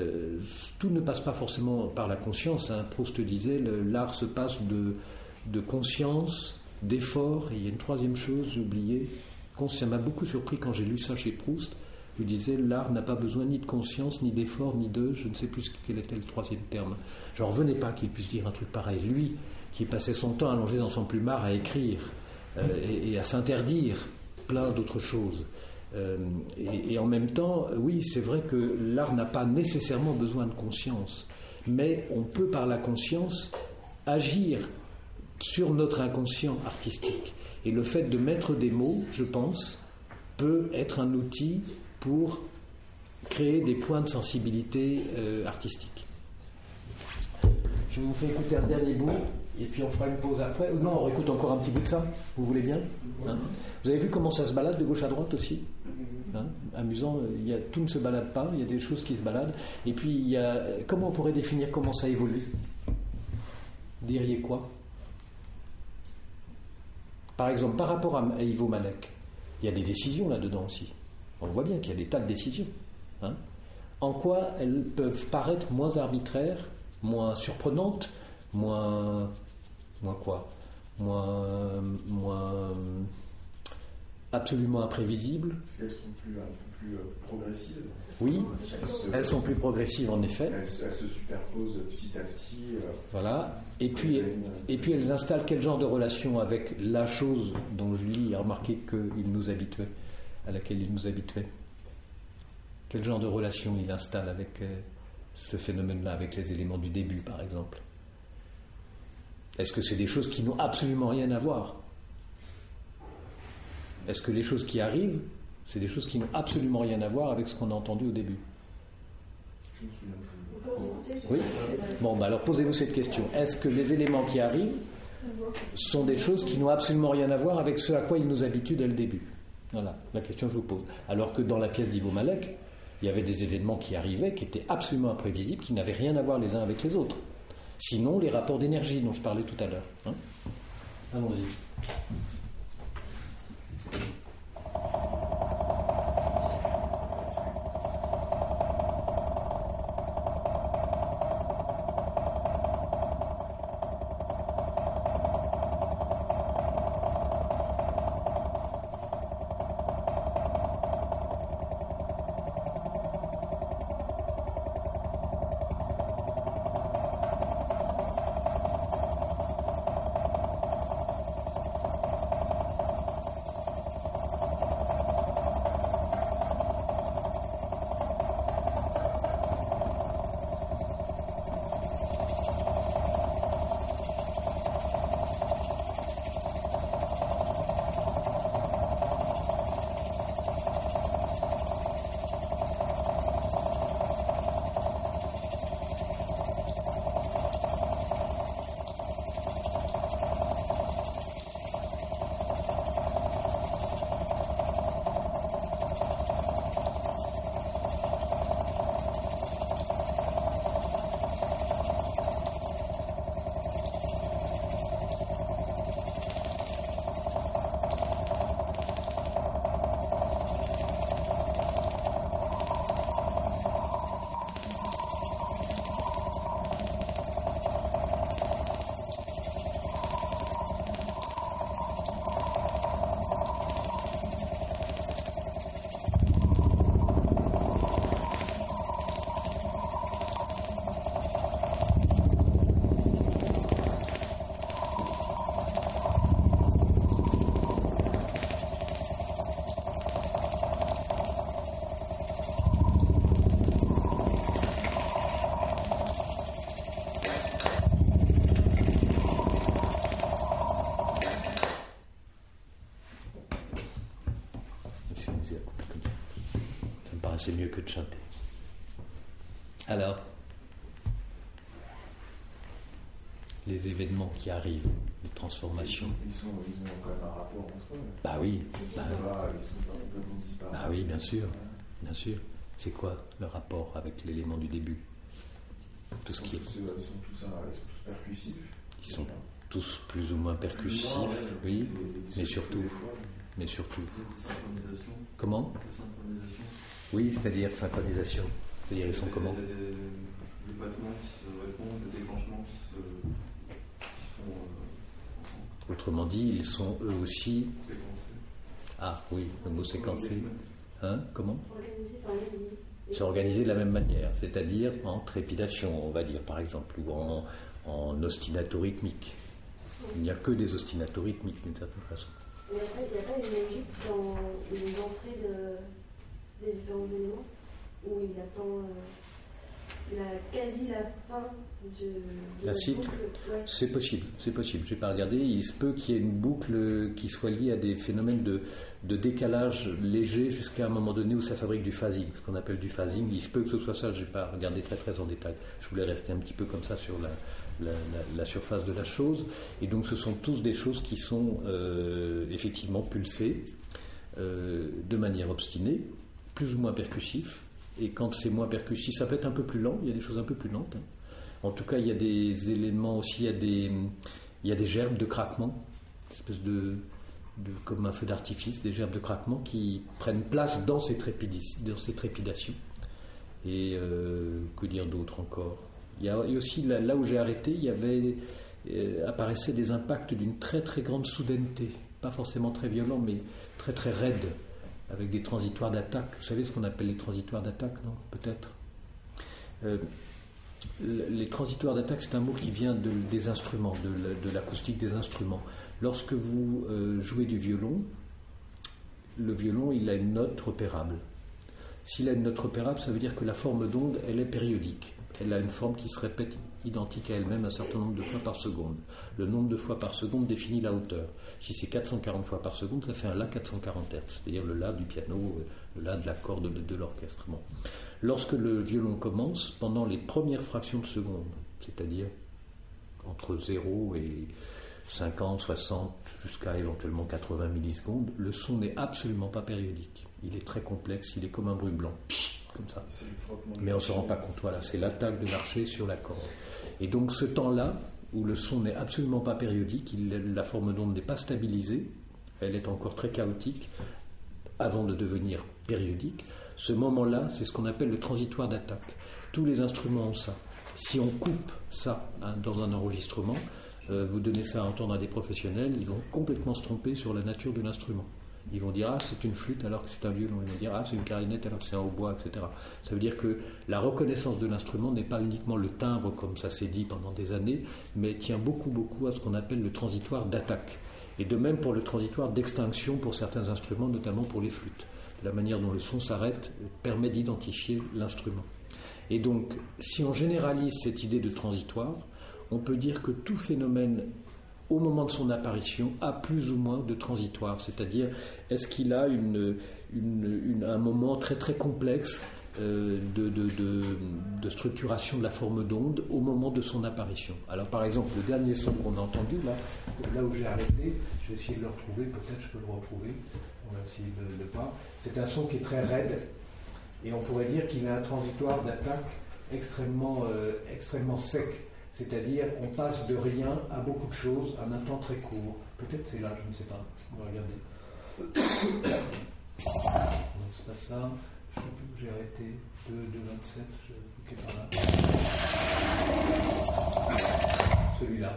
Tout ne passe pas forcément par la conscience. Hein. Proust disait « L'art se passe de conscience, d'effort ». Et il y a une troisième chose, j'ai oublié. Ça m'a beaucoup surpris quand j'ai lu ça chez Proust. Il disait l'art n'a pas besoin ni de conscience, ni d'effort, ni je ne sais plus quel était le troisième terme. Je n'en revenais pas qu'il puisse dire un truc pareil. Lui, qui passait son temps allongé dans son plumard à écrire et à s'interdire plein d'autres choses. Et en même temps, oui, c'est vrai que l'art n'a pas nécessairement besoin de conscience, mais on peut par la conscience agir sur notre inconscient artistique. Et le fait de mettre des mots, je pense, peut être un outil pour créer des points de sensibilité artistique. Je vous fais écouter un dernier bout, et puis on fera une pause après. Non, on réécoute encore un petit bout de ça. Vous voulez bien ? Hein ? Vous avez vu comment ça se balade de gauche à droite aussi ? Hein ? Amusant, tout ne se balade pas, il y a des choses qui se baladent. Et puis, il y a, comment on pourrait définir comment ça évolue ? Diriez quoi ? Par exemple, par rapport à Ivo Malek, il y a des décisions là-dedans aussi. On voit bien qu'il y a des tas de décisions. Hein. En quoi elles peuvent paraître moins arbitraires, moins surprenantes, moins quoi ? Moins absolument imprévisibles. Est-ce qu'elles sont un peu plus progressives ? Oui, elles sont plus progressives en effet. Elles se superposent petit à petit. Voilà. Et puis elles installent quel genre de relation avec la chose dont Julie a remarqué qu'il nous habituait, à laquelle il nous habituait ? Quel genre de relation il installe avec ce phénomène-là, avec les éléments du début, par exemple ? Est-ce que c'est des choses qui n'ont absolument rien à voir ? Est-ce que les choses qui arrivent, c'est des choses qui n'ont absolument rien à voir avec ce qu'on a entendu au début ? Je me souviens plus. Oui ? Bon, alors posez-vous cette question. Est-ce que les éléments qui arrivent sont des choses qui n'ont absolument rien à voir avec ce à quoi ils nous habituent dès le début ? Voilà, la question que je vous pose. Alors que dans la pièce d'Ivo Malek, il y avait des événements qui arrivaient, qui étaient absolument imprévisibles, qui n'avaient rien à voir les uns avec les autres. Sinon, les rapports d'énergie dont je parlais tout à l'heure. Hein ? Allons-y. c'est mieux que de chanter. Alors, les événements qui arrivent, les transformations. Ils ont quand même un rapport entre eux. Bah oui. Ils sont pas complètement disparus. Bah oui, bien sûr. Bien sûr. C'est quoi le rapport avec l'élément du début? Tout ce qui est. Ils sont tous percussifs. Ils sont tous plus ou moins percussifs, oui, mais surtout. Comment? Oui, c'est-à-dire synchronisation. C'est-à-dire ils sont comment? Des battements qui se répondent, des déclenchements qui se font ensemble. Autrement dit, ils sont eux aussi. Séquencés. Ah oui, le mot séquencé. Hein? Comment? Organisés. S'organiser de la même manière, c'est-à-dire en trépidation, on va dire, par exemple, ou en ostinato rythmique. Il n'y a que des ostinato rythmiques, d'une certaine façon. Mais après, il n'y a pas une logique dans les entrées des différents éléments où il attend quasi la fin de la cycle. Ouais. C'est possible. Je n'ai pas regardé. Il se peut qu'il y ait une boucle qui soit liée à des phénomènes de décalage léger jusqu'à un moment donné où ça fabrique du phasing, ce qu'on appelle du phasing. Il se peut que ce soit ça. Je n'ai pas regardé très très en détail. Je voulais rester un petit peu comme ça sur la surface de la chose. Et donc ce sont tous des choses qui sont effectivement pulsées de manière obstinée, plus ou moins percussif. Et quand c'est moins percussif, ça peut être un peu plus lent, il y a des choses un peu plus lentes. En tout cas, il y a des éléments aussi, il y a des gerbes de craquement, une espèce de comme un feu d'artifice, des gerbes de craquement qui prennent place dans ces trépidations. Et que dire d'autre encore? Il y a aussi, là où j'ai arrêté, il y avait apparaissaient des impacts d'une très très grande soudaineté, pas forcément très violent, mais très très raide, avec des transitoires d'attaque. Vous savez ce qu'on appelle les transitoires d'attaque, non? Peut-être. Les transitoires d'attaque, c'est un mot qui vient des instruments, de l'acoustique des instruments. Lorsque vous jouez du violon, le violon, il a une note repérable. S'il a une note repérable, ça veut dire que la forme d'onde, elle est périodique. Elle a une forme qui se répète identique à elle-même un certain nombre de fois par seconde. Le nombre de fois par seconde définit la hauteur. Si c'est 440 fois par seconde, ça fait un La 440 Hz, c'est-à-dire le La du piano, le La de la corde de l'orchestre. Bon. Lorsque le violon commence, pendant les premières fractions de seconde, c'est-à-dire entre 0 et 50, 60, jusqu'à éventuellement 80 millisecondes, le son n'est absolument pas périodique. Il est très complexe, il est comme un bruit blanc, comme ça. Mais on ne se rend pas compte, voilà, c'est l'attaque de l'archet sur la corde. Et donc ce temps-là, où le son n'est absolument pas périodique, la forme d'onde n'est pas stabilisée, elle est encore très chaotique, avant de devenir périodique, ce moment-là, c'est ce qu'on appelle le transitoire d'attaque. Tous les instruments ont ça. Si on coupe ça dans un enregistrement, vous donnez ça à entendre à des professionnels, ils vont complètement se tromper sur la nature de l'instrument. Ils vont dire « Ah, c'est une flûte alors que c'est un violon ». Ils vont dire « Ah, c'est une clarinette alors que c'est un hautbois », etc. Ça veut dire que la reconnaissance de l'instrument n'est pas uniquement le timbre, comme ça s'est dit pendant des années, mais tient beaucoup, beaucoup à ce qu'on appelle le transitoire d'attaque. Et de même pour le transitoire d'extinction pour certains instruments, notamment pour les flûtes. La manière dont le son s'arrête permet d'identifier l'instrument. Et donc, si on généralise cette idée de transitoire, on peut dire que tout phénomène, au moment de son apparition, a plus ou moins de transitoire. C'est-à-dire, est-ce qu'il a un moment très très complexe de structuration de la forme d'onde au moment de son apparition. Alors par exemple, le dernier son qu'on a entendu, là où j'ai arrêté, je vais essayer de le retrouver, peut-être je peux le retrouver, on va essayer de le pas. C'est un son qui est très raide, et on pourrait dire qu'il a un transitoire d'attaque extrêmement sec. C'est-à-dire, on passe de rien à beaucoup de choses en un temps très court. Peut-être c'est là, je ne sais pas. On va regarder. Donc c'est pas ça. Je ne sais plus où j'ai arrêté. 2,27, je cliquais par là. Celui-là.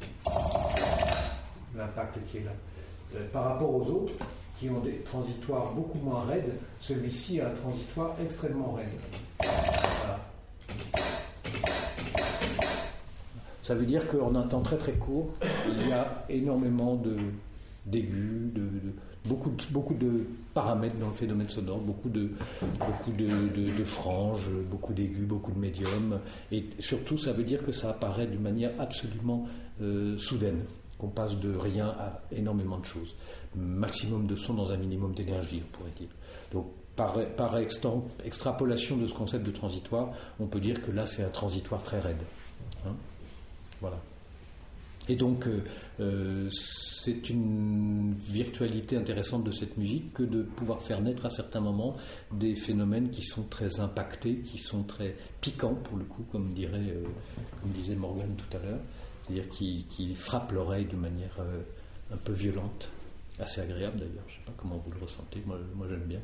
L'impact qui est là. Par rapport aux autres, qui ont des transitoires beaucoup moins raides, celui-ci a un transitoire extrêmement raide. Voilà. Ça veut dire qu'en un temps très très court, il y a énormément d'aigus, beaucoup de paramètres dans le phénomène sonore, beaucoup de franges, beaucoup d'aigus, beaucoup de médiums, et surtout ça veut dire que ça apparaît d'une manière absolument soudaine, qu'on passe de rien à énormément de choses. Maximum de son dans un minimum d'énergie, on pourrait dire. Donc par extrapolation de ce concept de transitoire, on peut dire que là c'est un transitoire très raide. Hein, voilà. Et donc c'est une virtualité intéressante de cette musique que de pouvoir faire naître à certains moments des phénomènes qui sont très impactés, qui sont très piquants pour le coup, comme disait Morgane tout à l'heure, c'est-à-dire qui frappent l'oreille de manière un peu violente, assez agréable d'ailleurs. Je ne sais pas comment vous le ressentez, moi j'aime bien.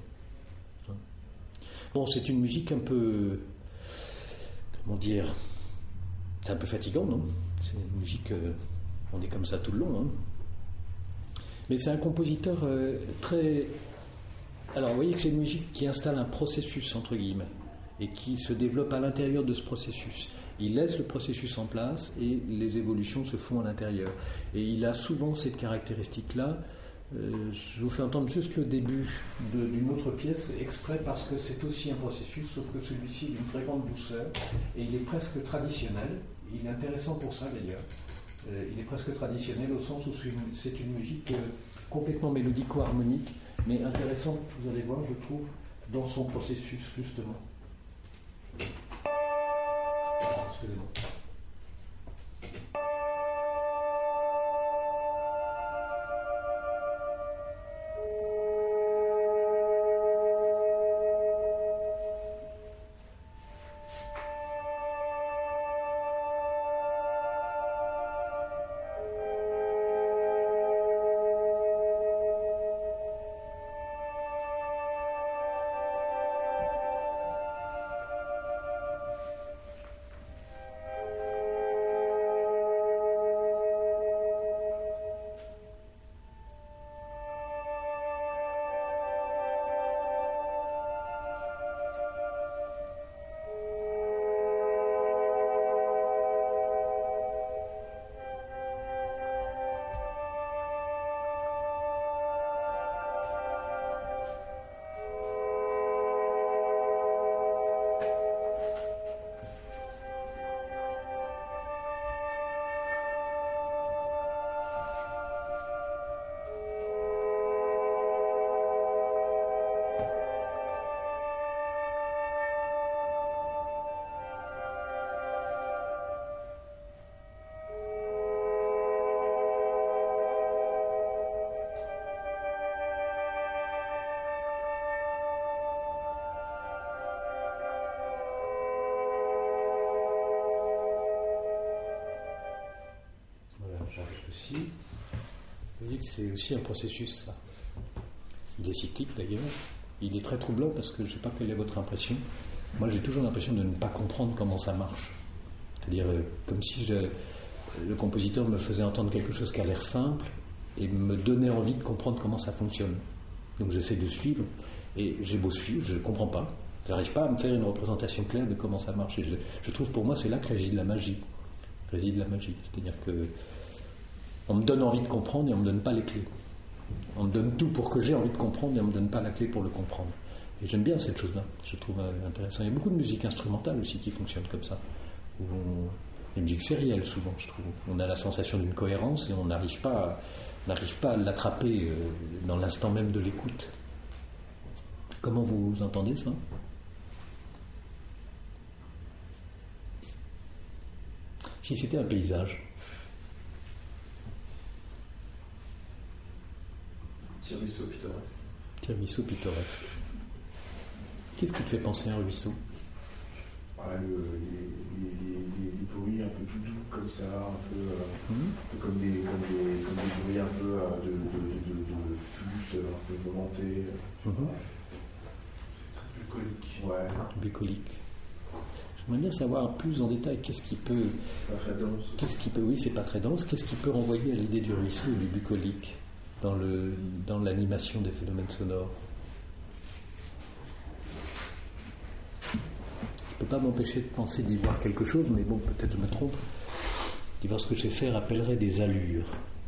Bon, c'est une musique un peu, comment dire, c'est un peu fatigant, non? C'est une musique, on est comme ça tout le long, hein. Mais c'est un compositeur très... Alors, vous voyez que c'est une musique qui installe un processus, entre guillemets, et qui se développe à l'intérieur de ce processus. Il laisse le processus en place et les évolutions se font à l'intérieur. Et il a souvent cette caractéristique-là. Je vous fais entendre juste le début d'une autre pièce, exprès parce que c'est aussi un processus, sauf que celui-ci est d'une très grande douceur, et il est presque traditionnel. Il est intéressant pour ça d'ailleurs. Il est presque traditionnel au sens où c'est une musique complètement mélodico-harmonique, mais intéressante, vous allez voir, je trouve, dans son processus justement. Excusez-moi. Vous voyez que c'est aussi un processus, ça. Il est cyclique d'ailleurs. Il est très troublant parce que je ne sais pas quelle est votre impression. Moi, j'ai toujours l'impression de ne pas comprendre comment ça marche. C'est-à-dire comme si le compositeur me faisait entendre quelque chose qui a l'air simple et me donnait envie de comprendre comment ça fonctionne. Donc j'essaie de suivre et j'ai beau suivre, je ne comprends pas. Je n'arrive pas à me faire une représentation claire de comment ça marche. Et je trouve pour moi c'est là que réside la magie. C'est-à-dire que on me donne envie de comprendre et on ne me donne pas les clés. On me donne tout pour que j'ai envie de comprendre et on ne me donne pas la clé pour le comprendre. Et j'aime bien cette chose-là, je trouve intéressant. Il y a beaucoup de musique instrumentale aussi qui fonctionne comme ça. Les musiques sérielles souvent, je trouve. On a la sensation d'une cohérence et on n'arrive pas à l'attraper dans l'instant même de l'écoute. Comment vous entendez ça ? Si c'était un paysage. Petit ruisseau pittoresque. Petit ruisseau pittoresque. Qu'est-ce qui te fait penser à un ruisseau ? Les bruits un peu tout doux comme ça, un peu comme des bruits un peu de flûte, un peu volantés. C'est très bucolique. Ouais. Bucolique. J'aimerais bien savoir plus en détail qu'est-ce qui peut... C'est pas très dense. Oui, c'est pas très dense. Qu'est-ce qui peut renvoyer à l'idée du ruisseau et du bucolique dans l'animation des phénomènes sonores ? Je ne peux pas m'empêcher de penser d'y voir quelque chose, mais bon, peut-être je me trompe. D'y voir ce que je sais faire appellerait des allures.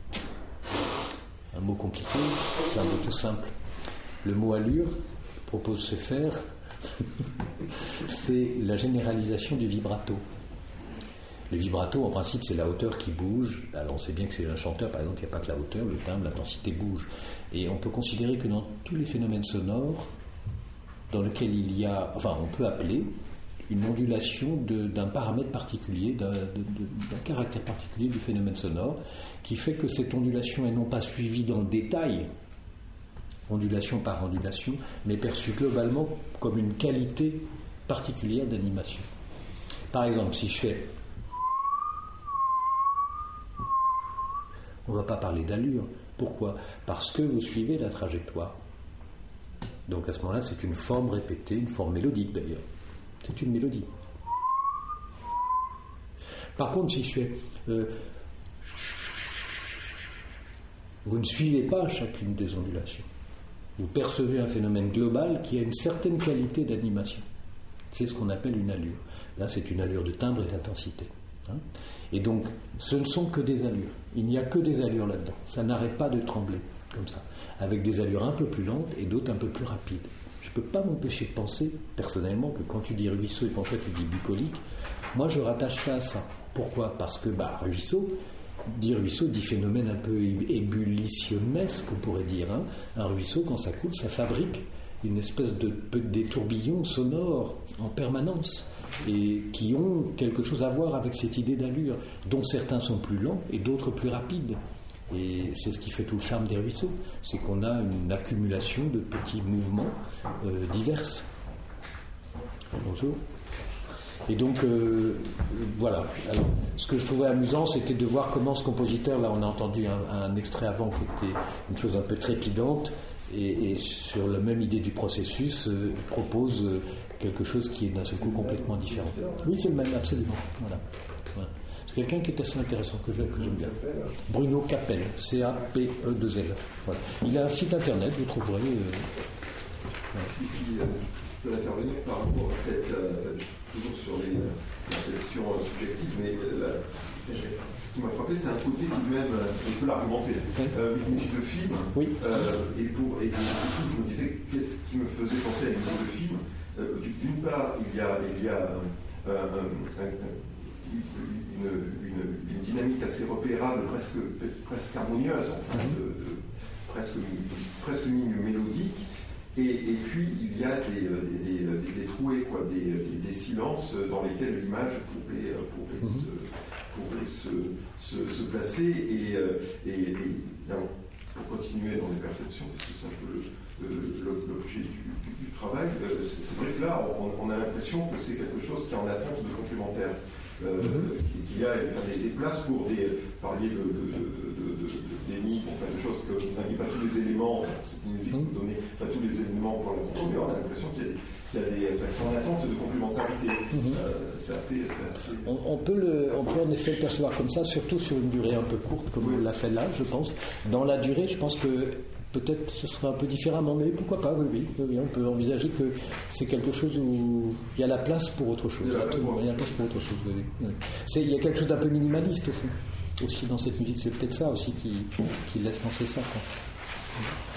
Un mot compliqué, c'est un mot tout simple. Le mot allure, propose chez faire, c'est la généralisation du vibrato. Le vibrato, en principe, c'est la hauteur qui bouge. Alors, on sait bien que chez un chanteur, par exemple, il n'y a pas que la hauteur, le timbre, l'intensité bouge. Et on peut considérer que dans tous les phénomènes sonores, dans lequel il y a, enfin on peut appeler une ondulation d'un paramètre particulier, d'un caractère particulier du phénomène sonore, qui fait que cette ondulation est non pas suivie dans le détail, ondulation par ondulation, mais perçue globalement comme une qualité particulière d'animation. Par exemple, si je fais... On ne va pas parler d'allure. Pourquoi ? Parce que vous suivez la trajectoire. Donc à ce moment-là, c'est une forme répétée, une forme mélodique d'ailleurs. C'est une mélodie. Par contre, si je fais... vous ne suivez pas chacune des ondulations. Vous percevez un phénomène global qui a une certaine qualité d'animation. C'est ce qu'on appelle une allure. Là, c'est une allure de timbre et d'intensité. Et donc, ce ne sont que des allures. Il n'y a que des allures là-dedans. Ça n'arrête pas de trembler, comme ça. Avec des allures un peu plus lentes et d'autres un peu plus rapides. Je ne peux pas m'empêcher de penser, personnellement, que quand tu dis ruisseau et quand toi tu dis bucolique, moi je rattache ça à ça. Pourquoi ? Parce que ruisseau dit phénomène un peu ébullitionnesque, on pourrait dire. Un ruisseau, quand ça coule, ça fabrique une espèce des tourbillons sonores en permanence et qui ont quelque chose à voir avec cette idée d'allure, dont certains sont plus lents et d'autres plus rapides. Et c'est ce qui fait tout le charme des ruisseaux, c'est qu'on a une accumulation de petits mouvements divers. Bonjour. Et donc, voilà. Alors, ce que je trouvais amusant, c'était de voir comment ce compositeur, là on a entendu un extrait avant qui était une chose un peu trépidante, et sur la même idée du processus, propose quelque chose qui est d'un seul coup complètement différent. Oui, c'est le même, absolument. Voilà. C'est quelqu'un qui est assez intéressant, que j'aime bien. Bruno Capel, C-A-P-E-2-L. Voilà. Il a un site internet, vous trouverez. Si je peux intervenir par rapport à cette. Toujours sur la sélection subjective, mais ce qui m'a frappé, c'est un côté tout de même, on peut l'argumenter. Musique de film, oui. Et je me disais, qu'est-ce qui me faisait penser à une musique de film ? D'une part, il y a une dynamique assez repérable, presque harmonieuse, presque mélodique. Et puis il y a des trouées, des silences dans lesquels l'image pourrait se placer. Et pour continuer dans les perceptions, parce que c'est un peu l'objet du travail, c'est vrai que là, on a l'impression que c'est quelque chose qui est en attente de complémentaire. Qu'il y a des places pour parler d'énigmes, de choses que vous n'avez pas tous les éléments, c'est une musique que vous donnez pas tous les éléments pour la contrôler, mais on a l'impression qu'il y a c'est en attente de complémentarité. C'est assez... On peut en effet le percevoir comme ça, surtout sur une durée un peu courte, comme on l'a fait là, je pense. Dans la durée, je pense que peut-être ce sera un peu différemment, mais pourquoi pas, oui, on peut envisager que c'est quelque chose où il y a la place pour autre chose. Il y a la place pour autre chose, oui. Il y a quelque chose d'un peu minimaliste, au fond, aussi dans cette musique. C'est peut-être ça aussi qui laisse penser ça, quoi.